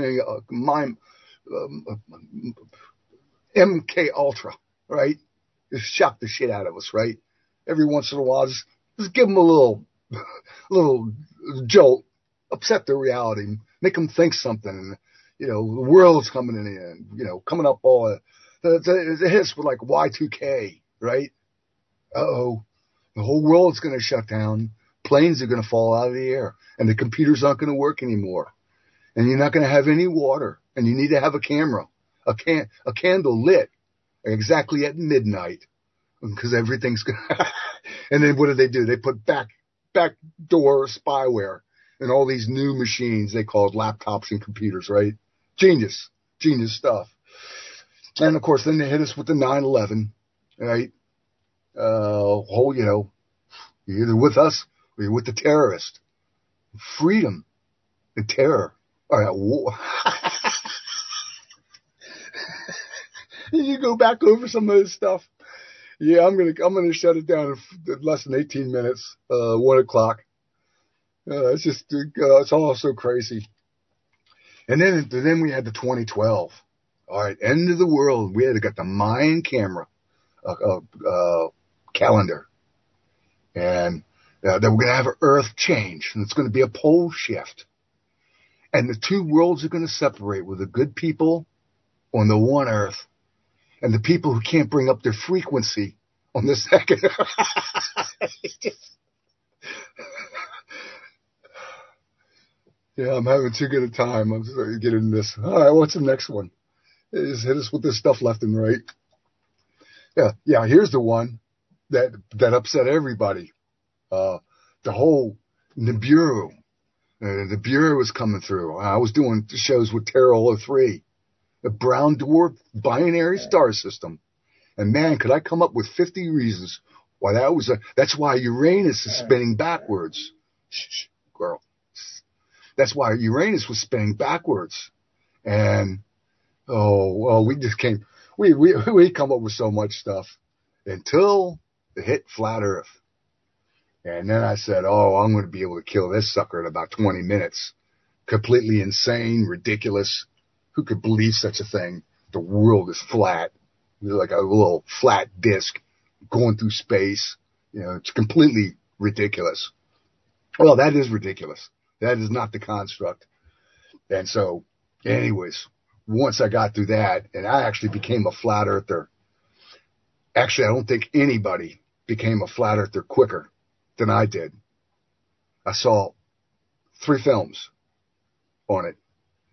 MK Ultra, right? Just shock the shit out of us, right? Every once in a while, just give them a little jolt, upset their reality, make them think something. You know, the world's coming in, you know, coming up all the hits with like Y2K, right? Uh-oh, the whole world's going to shut down. Planes are going to fall out of the air, and the computers aren't going to work anymore. And you're not going to have any water, and you need to have a camera, a candle lit exactly at midnight, because everything's going to... And then what do? They put backdoor spyware in all these new machines they called laptops and computers, right? Genius stuff. And of course, then they hit us with the 9/11, right? You know, you're either with us or you're with the terrorist. Freedom and terror are at war. You go back over some of this stuff. Yeah, I'm gonna shut it down in less than 18 minutes. 1 o'clock. It's just it's all so crazy. And then we had the 2012. All right, end of the world. We had got the Mayan camera calendar, and that we're gonna have an Earth change, and it's gonna be a pole shift, and the two worlds are gonna separate with the good people on the one Earth, and the people who can't bring up their frequency on the second. Yeah, I'm having too good a time. I'm starting to get into this. All right, what's the next one? Just hit us with this stuff left and right. Yeah. Here's the one that upset everybody. The whole Nibiru. The Bureau was coming through. I was doing shows with Terra 03, the brown dwarf binary star system. And man, could I come up with 50 reasons why that was that's why Uranus is spinning backwards. Shh, girl. That's why Uranus was spinning backwards. And we just came, we come up with so much stuff until it hit flat Earth. And then I said, I'm going to be able to kill this sucker in about 20 minutes. Completely insane, ridiculous. Who could believe such a thing? The world is flat. Like a little flat disc going through space. You know, it's completely ridiculous. Well, that is ridiculous. That is not the construct. And so, anyways, once I got through that, and I actually became a flat earther. Actually, I don't think anybody became a flat earther quicker than I did. I saw 3 films on it.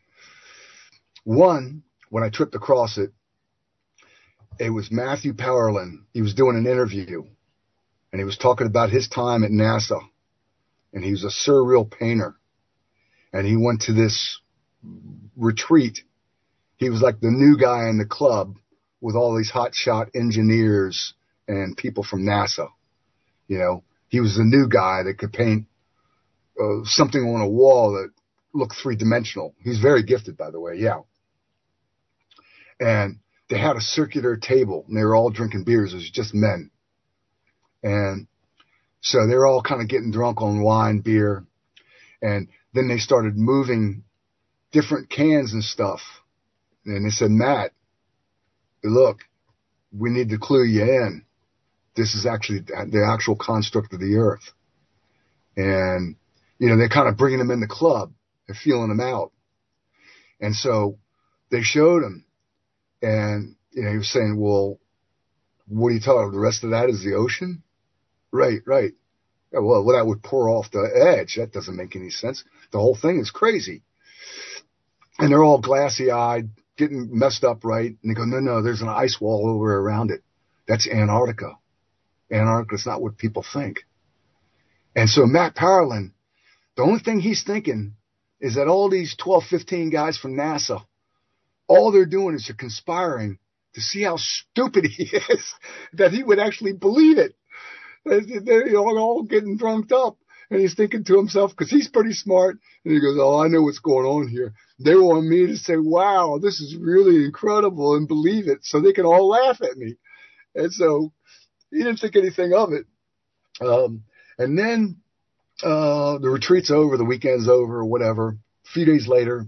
One, when I tripped across it, it was Matthew Powerland. He was doing an interview, and he was talking about his time at NASA, and he was a surreal painter, and he went to this retreat. He was like the new guy in the club with all these hotshot engineers and people from NASA. You know, he was the new guy that could paint something on a wall that looked 3-dimensional. He's very gifted, by the way, yeah. And they had a circular table, and they were all drinking beers. It was just men. And so they were all kind of getting drunk on wine, beer. And then they started moving different cans and stuff. And they said, Matt, look, we need to clue you in. This is actually the actual construct of the earth. And, they're kind of bringing him in the club and feeling him out. And so they showed him. And, he was saying, well, what are you talking about? The rest of that is the ocean? Right. Yeah, well, that would pour off the edge. That doesn't make any sense. The whole thing is crazy. And they're all glassy-eyed, getting messed up right. And they go, no, there's an ice wall over around it. That's Antarctica. Antarctica's not what people think. And so Matt Parlin, the only thing he's thinking is that all these 12, 15 guys from NASA, all they're doing is they're conspiring to see how stupid he is, that he would actually believe it. They're all getting drunked up. And he's thinking to himself, because he's pretty smart, and he goes, oh, I know what's going on here. They want me to say, wow, this is really incredible, and believe it, so they can all laugh at me. And so he didn't think anything of it. And then the retreat's over, the weekend's over, or whatever. A few days later,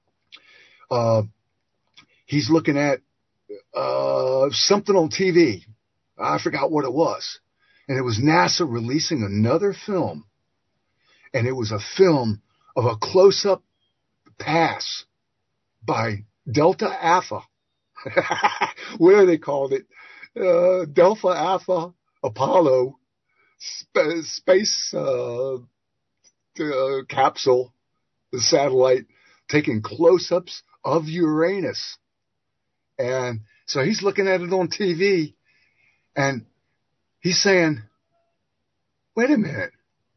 he's looking at something on TV. I forgot what it was. And it was NASA releasing another film. And it was a film of a close-up pass by Delta Alpha. What they called it? Delta Alpha Apollo space capsule, the satellite, taking close-ups of Uranus. And so he's looking at it on TV, and he's saying, wait a minute.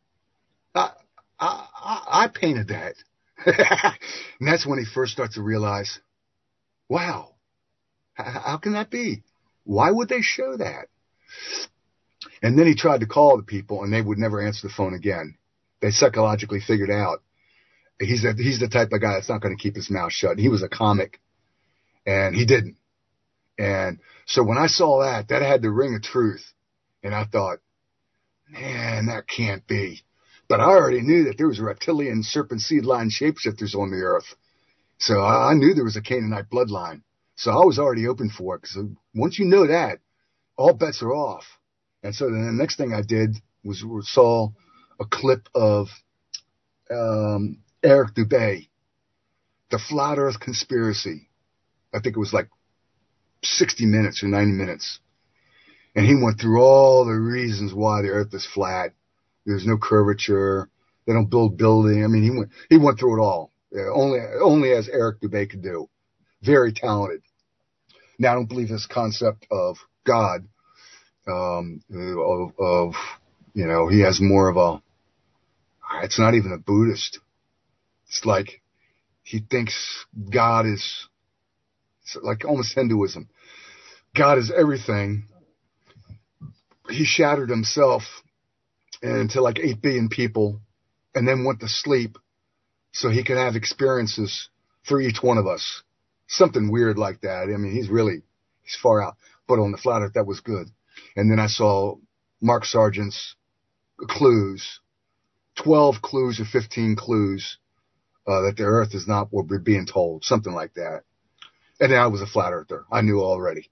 I painted that. And that's when he first starts to realize, wow, how can that be? Why would they show that? And then he tried to call the people, and they would never answer the phone again. They psychologically figured out he's the type of guy that's not going to keep his mouth shut. He was a comic, and he didn't. And so when I saw that had the ring of truth. And I thought, man, that can't be. But I already knew that there was reptilian serpent seed line shapeshifters on the earth. So I knew there was a Canaanite bloodline. So I was already open for it. Because once you know that, all bets are off. And so then the next thing I did was saw a clip of Eric Dubay, The Flat Earth Conspiracy. I think it was like 60 minutes or 90 minutes. And he went through all the reasons why the earth is flat. There's no curvature. They don't build building. I mean, he went through it all. Only as Eric Dubay could do. Very talented. Now, I don't believe this concept of God, he has more of it's not even a Buddhist. It's like he thinks God is, it's like almost Hinduism. God is everything. He shattered himself into like 8 billion people and then went to sleep so he could have experiences for each one of us. Something weird like that. I mean, he's far out. But on the flat earth, that was good. And then I saw Mark Sargent's clues, 12 clues or 15 clues that the earth is not what we're being told, something like that. And then I was a flat earther. I knew already.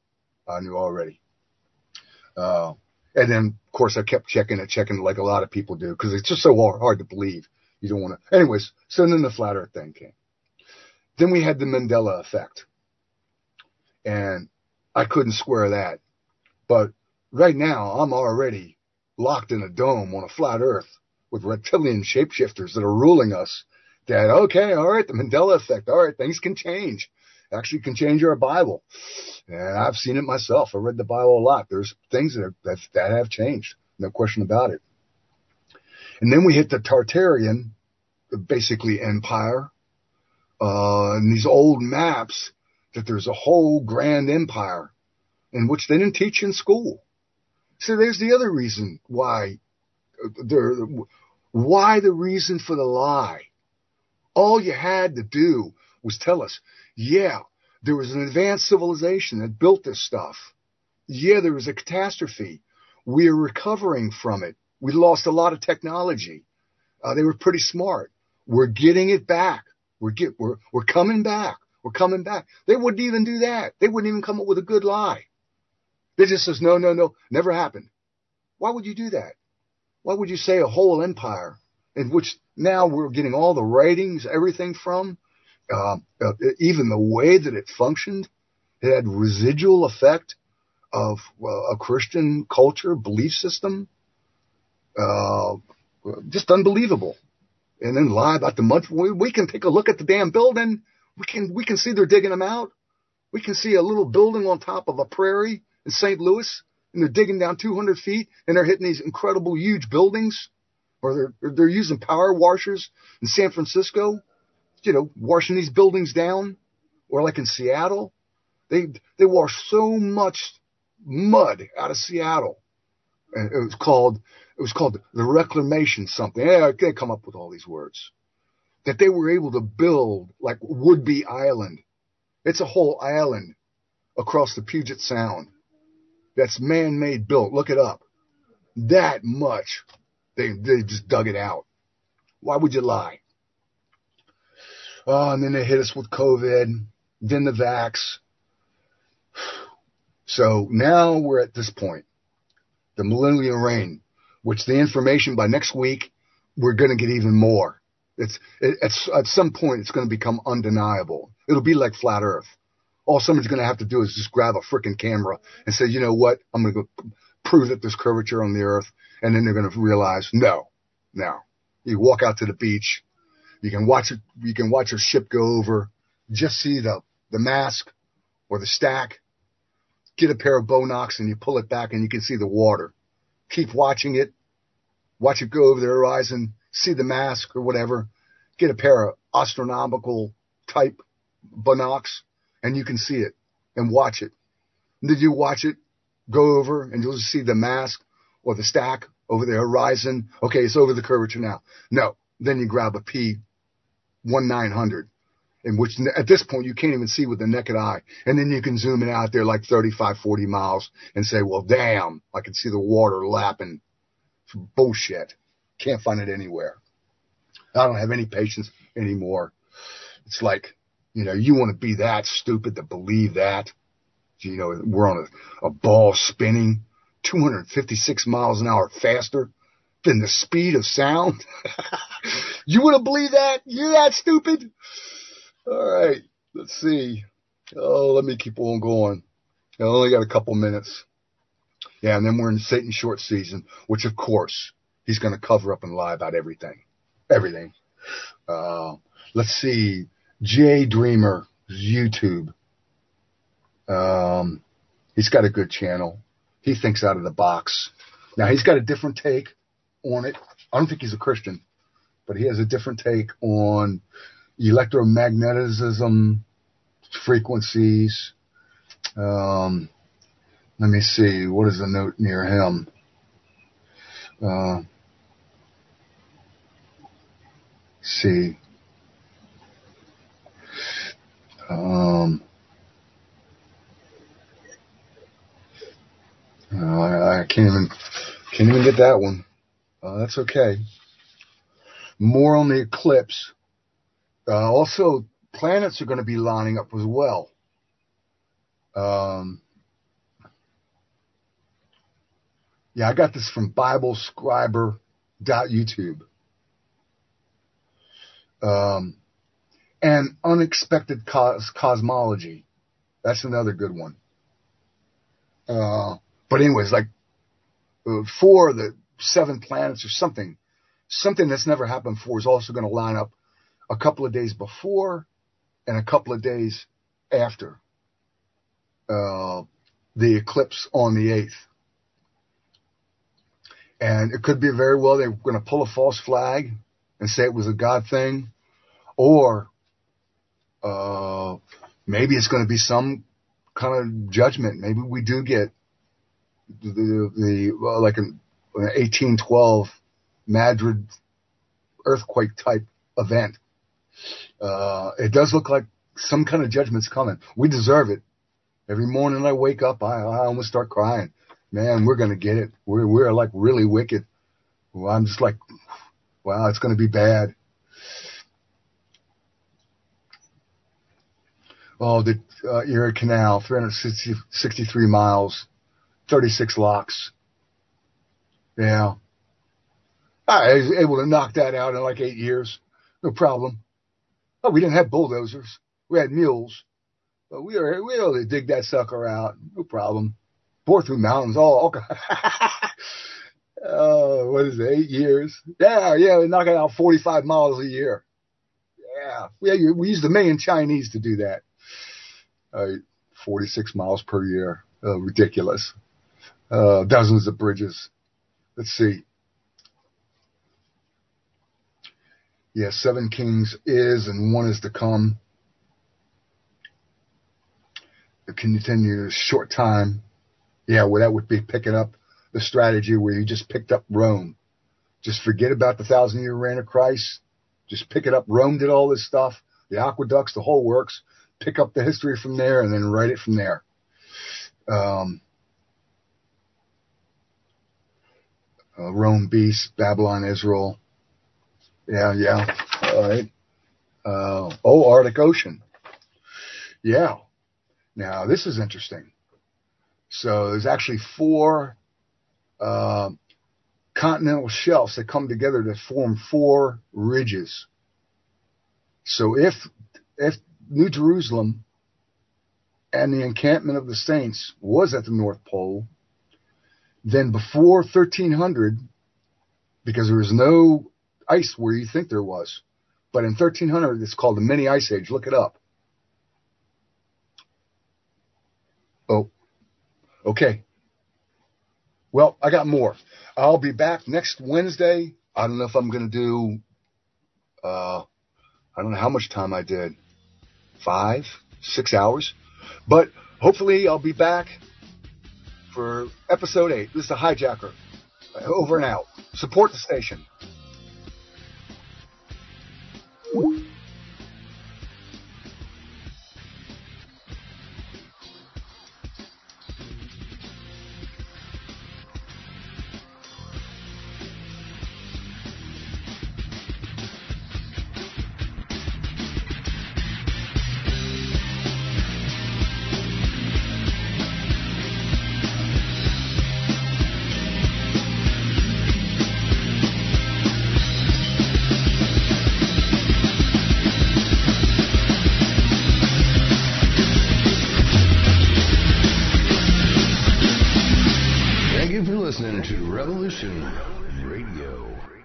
And then, of course, I kept checking like a lot of people do, because it's just so hard to believe. You don't want to. Anyways, so then the flat earth thing came. Then we had the Mandela effect. And I couldn't square that. But right now, I'm already locked in a dome on a flat earth with reptilian shapeshifters that are ruling us. That, okay, all right, the Mandela effect. All right, things can change. Actually can change our Bible. And I've seen it myself. I read the Bible a lot. There's things that have changed. No question about it. And then we hit the Tartarian, basically empire, and these old maps that there's a whole grand empire in which they didn't teach in school. So there's the other reason why the reason for the lie. All you had to do was tell us, yeah, there was an advanced civilization that built this stuff. Yeah, there was a catastrophe. We're recovering from it. We lost a lot of technology. They were pretty smart. We're getting it back. We're coming back. We're coming back. They wouldn't even do that. They wouldn't even come up with a good lie. They just says, no, never happened. Why would you do that? Why would you say a whole empire in which now we're getting all the writings, everything from, even the way that it functioned, it had residual effect of a Christian culture, belief system, just unbelievable. And then lie about the month. We can take a look at the damn building. We can see they're digging them out. We can see a little building on top of a prairie in St. Louis, and they're digging down 200 feet, and they're hitting these incredible huge buildings, or they're using power washers in San Francisco, washing these buildings down, or like in Seattle, they wash so much mud out of Seattle, and it was called the reclamation something. Yeah, I can't come up with all these words. That they were able to build like Woodby Island. It's a whole island across the Puget Sound. That's man-made built. Look it up. That much. They just dug it out. Why would you lie? Oh, and then they hit us with COVID, then the vax. So now we're at this point. The millennial reign, which the information by next week, we're going to get even more. At some point, it's going to become undeniable. It'll be like flat Earth. All someone's going to have to do is just grab a freaking camera and say, you know what? I'm going to go prove that there's curvature on the Earth. And then they're going to realize, no. You walk out to the beach. You can watch it. You can watch a ship go over. Just see the mask or the stack. Get a pair of Bonox and you pull it back and you can see the water. Keep watching it. Watch it go over the horizon. See the mask or whatever. Get a pair of astronomical type Bonox and you can see it and watch it. And did you watch it go over and you'll just see the mask or the stack over the horizon? Okay, it's over the curvature now. No. Then you grab a P1900, in which at this point you can't even see with the naked eye. And then you can zoom it out there like 35, 40 miles and say, well, damn, I can see the water lapping. It's bullshit. Can't find it anywhere. I don't have any patience anymore. It's like, you want to be that stupid to believe that. We're on a ball spinning 256 miles an hour faster than the speed of sound. You want to believe that? You're that stupid? All right. Let's see. Oh, let me keep on going. I only got a couple minutes. Yeah, and then we're in Satan short season, which, of course, he's going to cover up and lie about everything. Everything. Let's see. Jay Dreamer, YouTube. He's got a good channel. He thinks out of the box. Now, he's got a different take on it. I don't think he's a Christian, but he has a different take on electromagnetism, frequencies. Let me see. What is the note near him? See. I can't even get that one. That's okay. More on the eclipse. Also, planets are going to be lining up as well. Yeah, I got this from BibleScriber.YouTube. And unexpected cosmology. That's another good one. But anyways, like 4 of the 7 planets or something that's never happened before is also going to line up a couple of days before and a couple of days after the eclipse on the 8th. And it could be very well they're going to pull a false flag and say it was a God thing, or maybe it's going to be some kind of judgment. Maybe we do get like an 1812 Madrid earthquake type event. It does look like some kind of judgment's coming. We deserve it. Every morning I wake up, I almost start crying. Man, we're going to get it. We're like really wicked. Well, I'm just like, wow, it's going to be bad. the Erie Canal, 363 miles, 36 locks. Yeah. I was able to knock that out in like 8 years. No problem. Oh, we didn't have bulldozers. We had mules. But we were able to dig that sucker out. No problem. Bore through mountains. What is it, 8 years? Yeah, we knock it out 45 miles a year. Yeah, we used $1 million Chinese to do that. 46 miles per year. Ridiculous. Dozens of bridges. Let's see. Yeah, 7 kings is and 1 is to come. It continue a short time. Yeah, well, that would be picking up the strategy where you just picked up Rome. Just forget about the 1,000-year reign of Christ. Just pick it up. Rome did all this stuff, the aqueducts, the whole works. Pick up the history from there and then write it from there. Rome beast, Babylon, Israel. Yeah. All right. Arctic Ocean. Yeah. Now, this is interesting. So there's actually 4 continental shelves that come together to form 4 ridges. So if New Jerusalem and the encampment of the saints was at the North Pole, then before 1300, because there was no ice where you think there was, but in 1300 it's called the mini ice age. Look it up. Oh, okay. Well, I got more. I'll be back next Wednesday. I don't know if I'm going to do, I don't know how much time I did. 5, 6 hours. But hopefully I'll be back for episode 8. This is the Hijacker. Over and out. Support the station. Listening to Revolution Radio.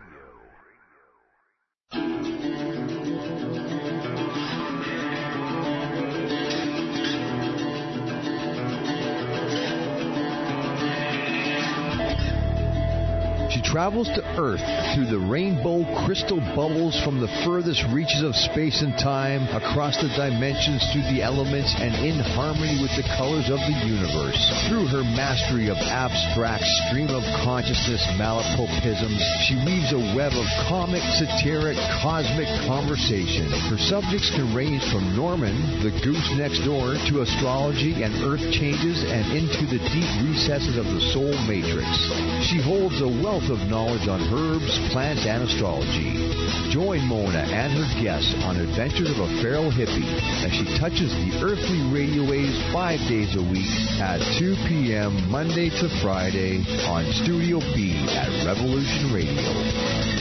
She travels to Earth through the rainbow crystal bubbles from the furthest reaches of space and time, across the dimensions, through the elements, and in harmony with the colors of the universe. Through her mastery of abstract stream of consciousness malapropisms, she weaves a web of comic, satiric, cosmic conversation. Her subjects can range from Norman, the goose next door, to astrology and earth changes, and into the deep recesses of the soul matrix. She holds a wealth of knowledge on herbs, plants, and astrology. Join Mona and her guests on Adventures of a Feral Hippie as she touches the earthly radio waves 5 days a week at 2 p.m. Monday to Friday on Studio B at Revolution Radio.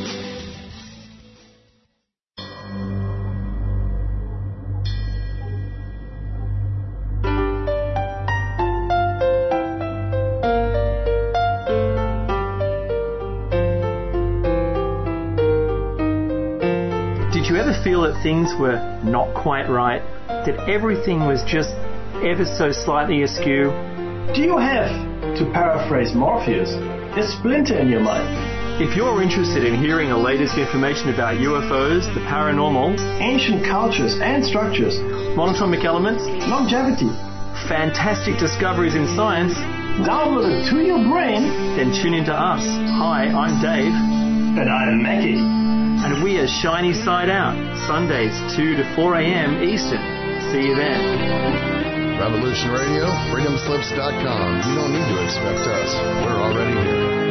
Feel that things were not quite right, that everything was just ever so slightly askew? Do you have, to paraphrase Morpheus, a splinter in your mind? If you're interested in hearing the latest information about UFOs, the paranormal, ancient cultures and structures, monatomic elements, longevity, fantastic discoveries in science, downloaded to your brain, then tune into us. Hi, I'm Dave. And I'm Mackie. And we are Shiny Side Out, Sundays 2 to 4 a.m. Eastern. See you then. Revolution Radio, freedomslips.com. You don't need to expect us. We're already here.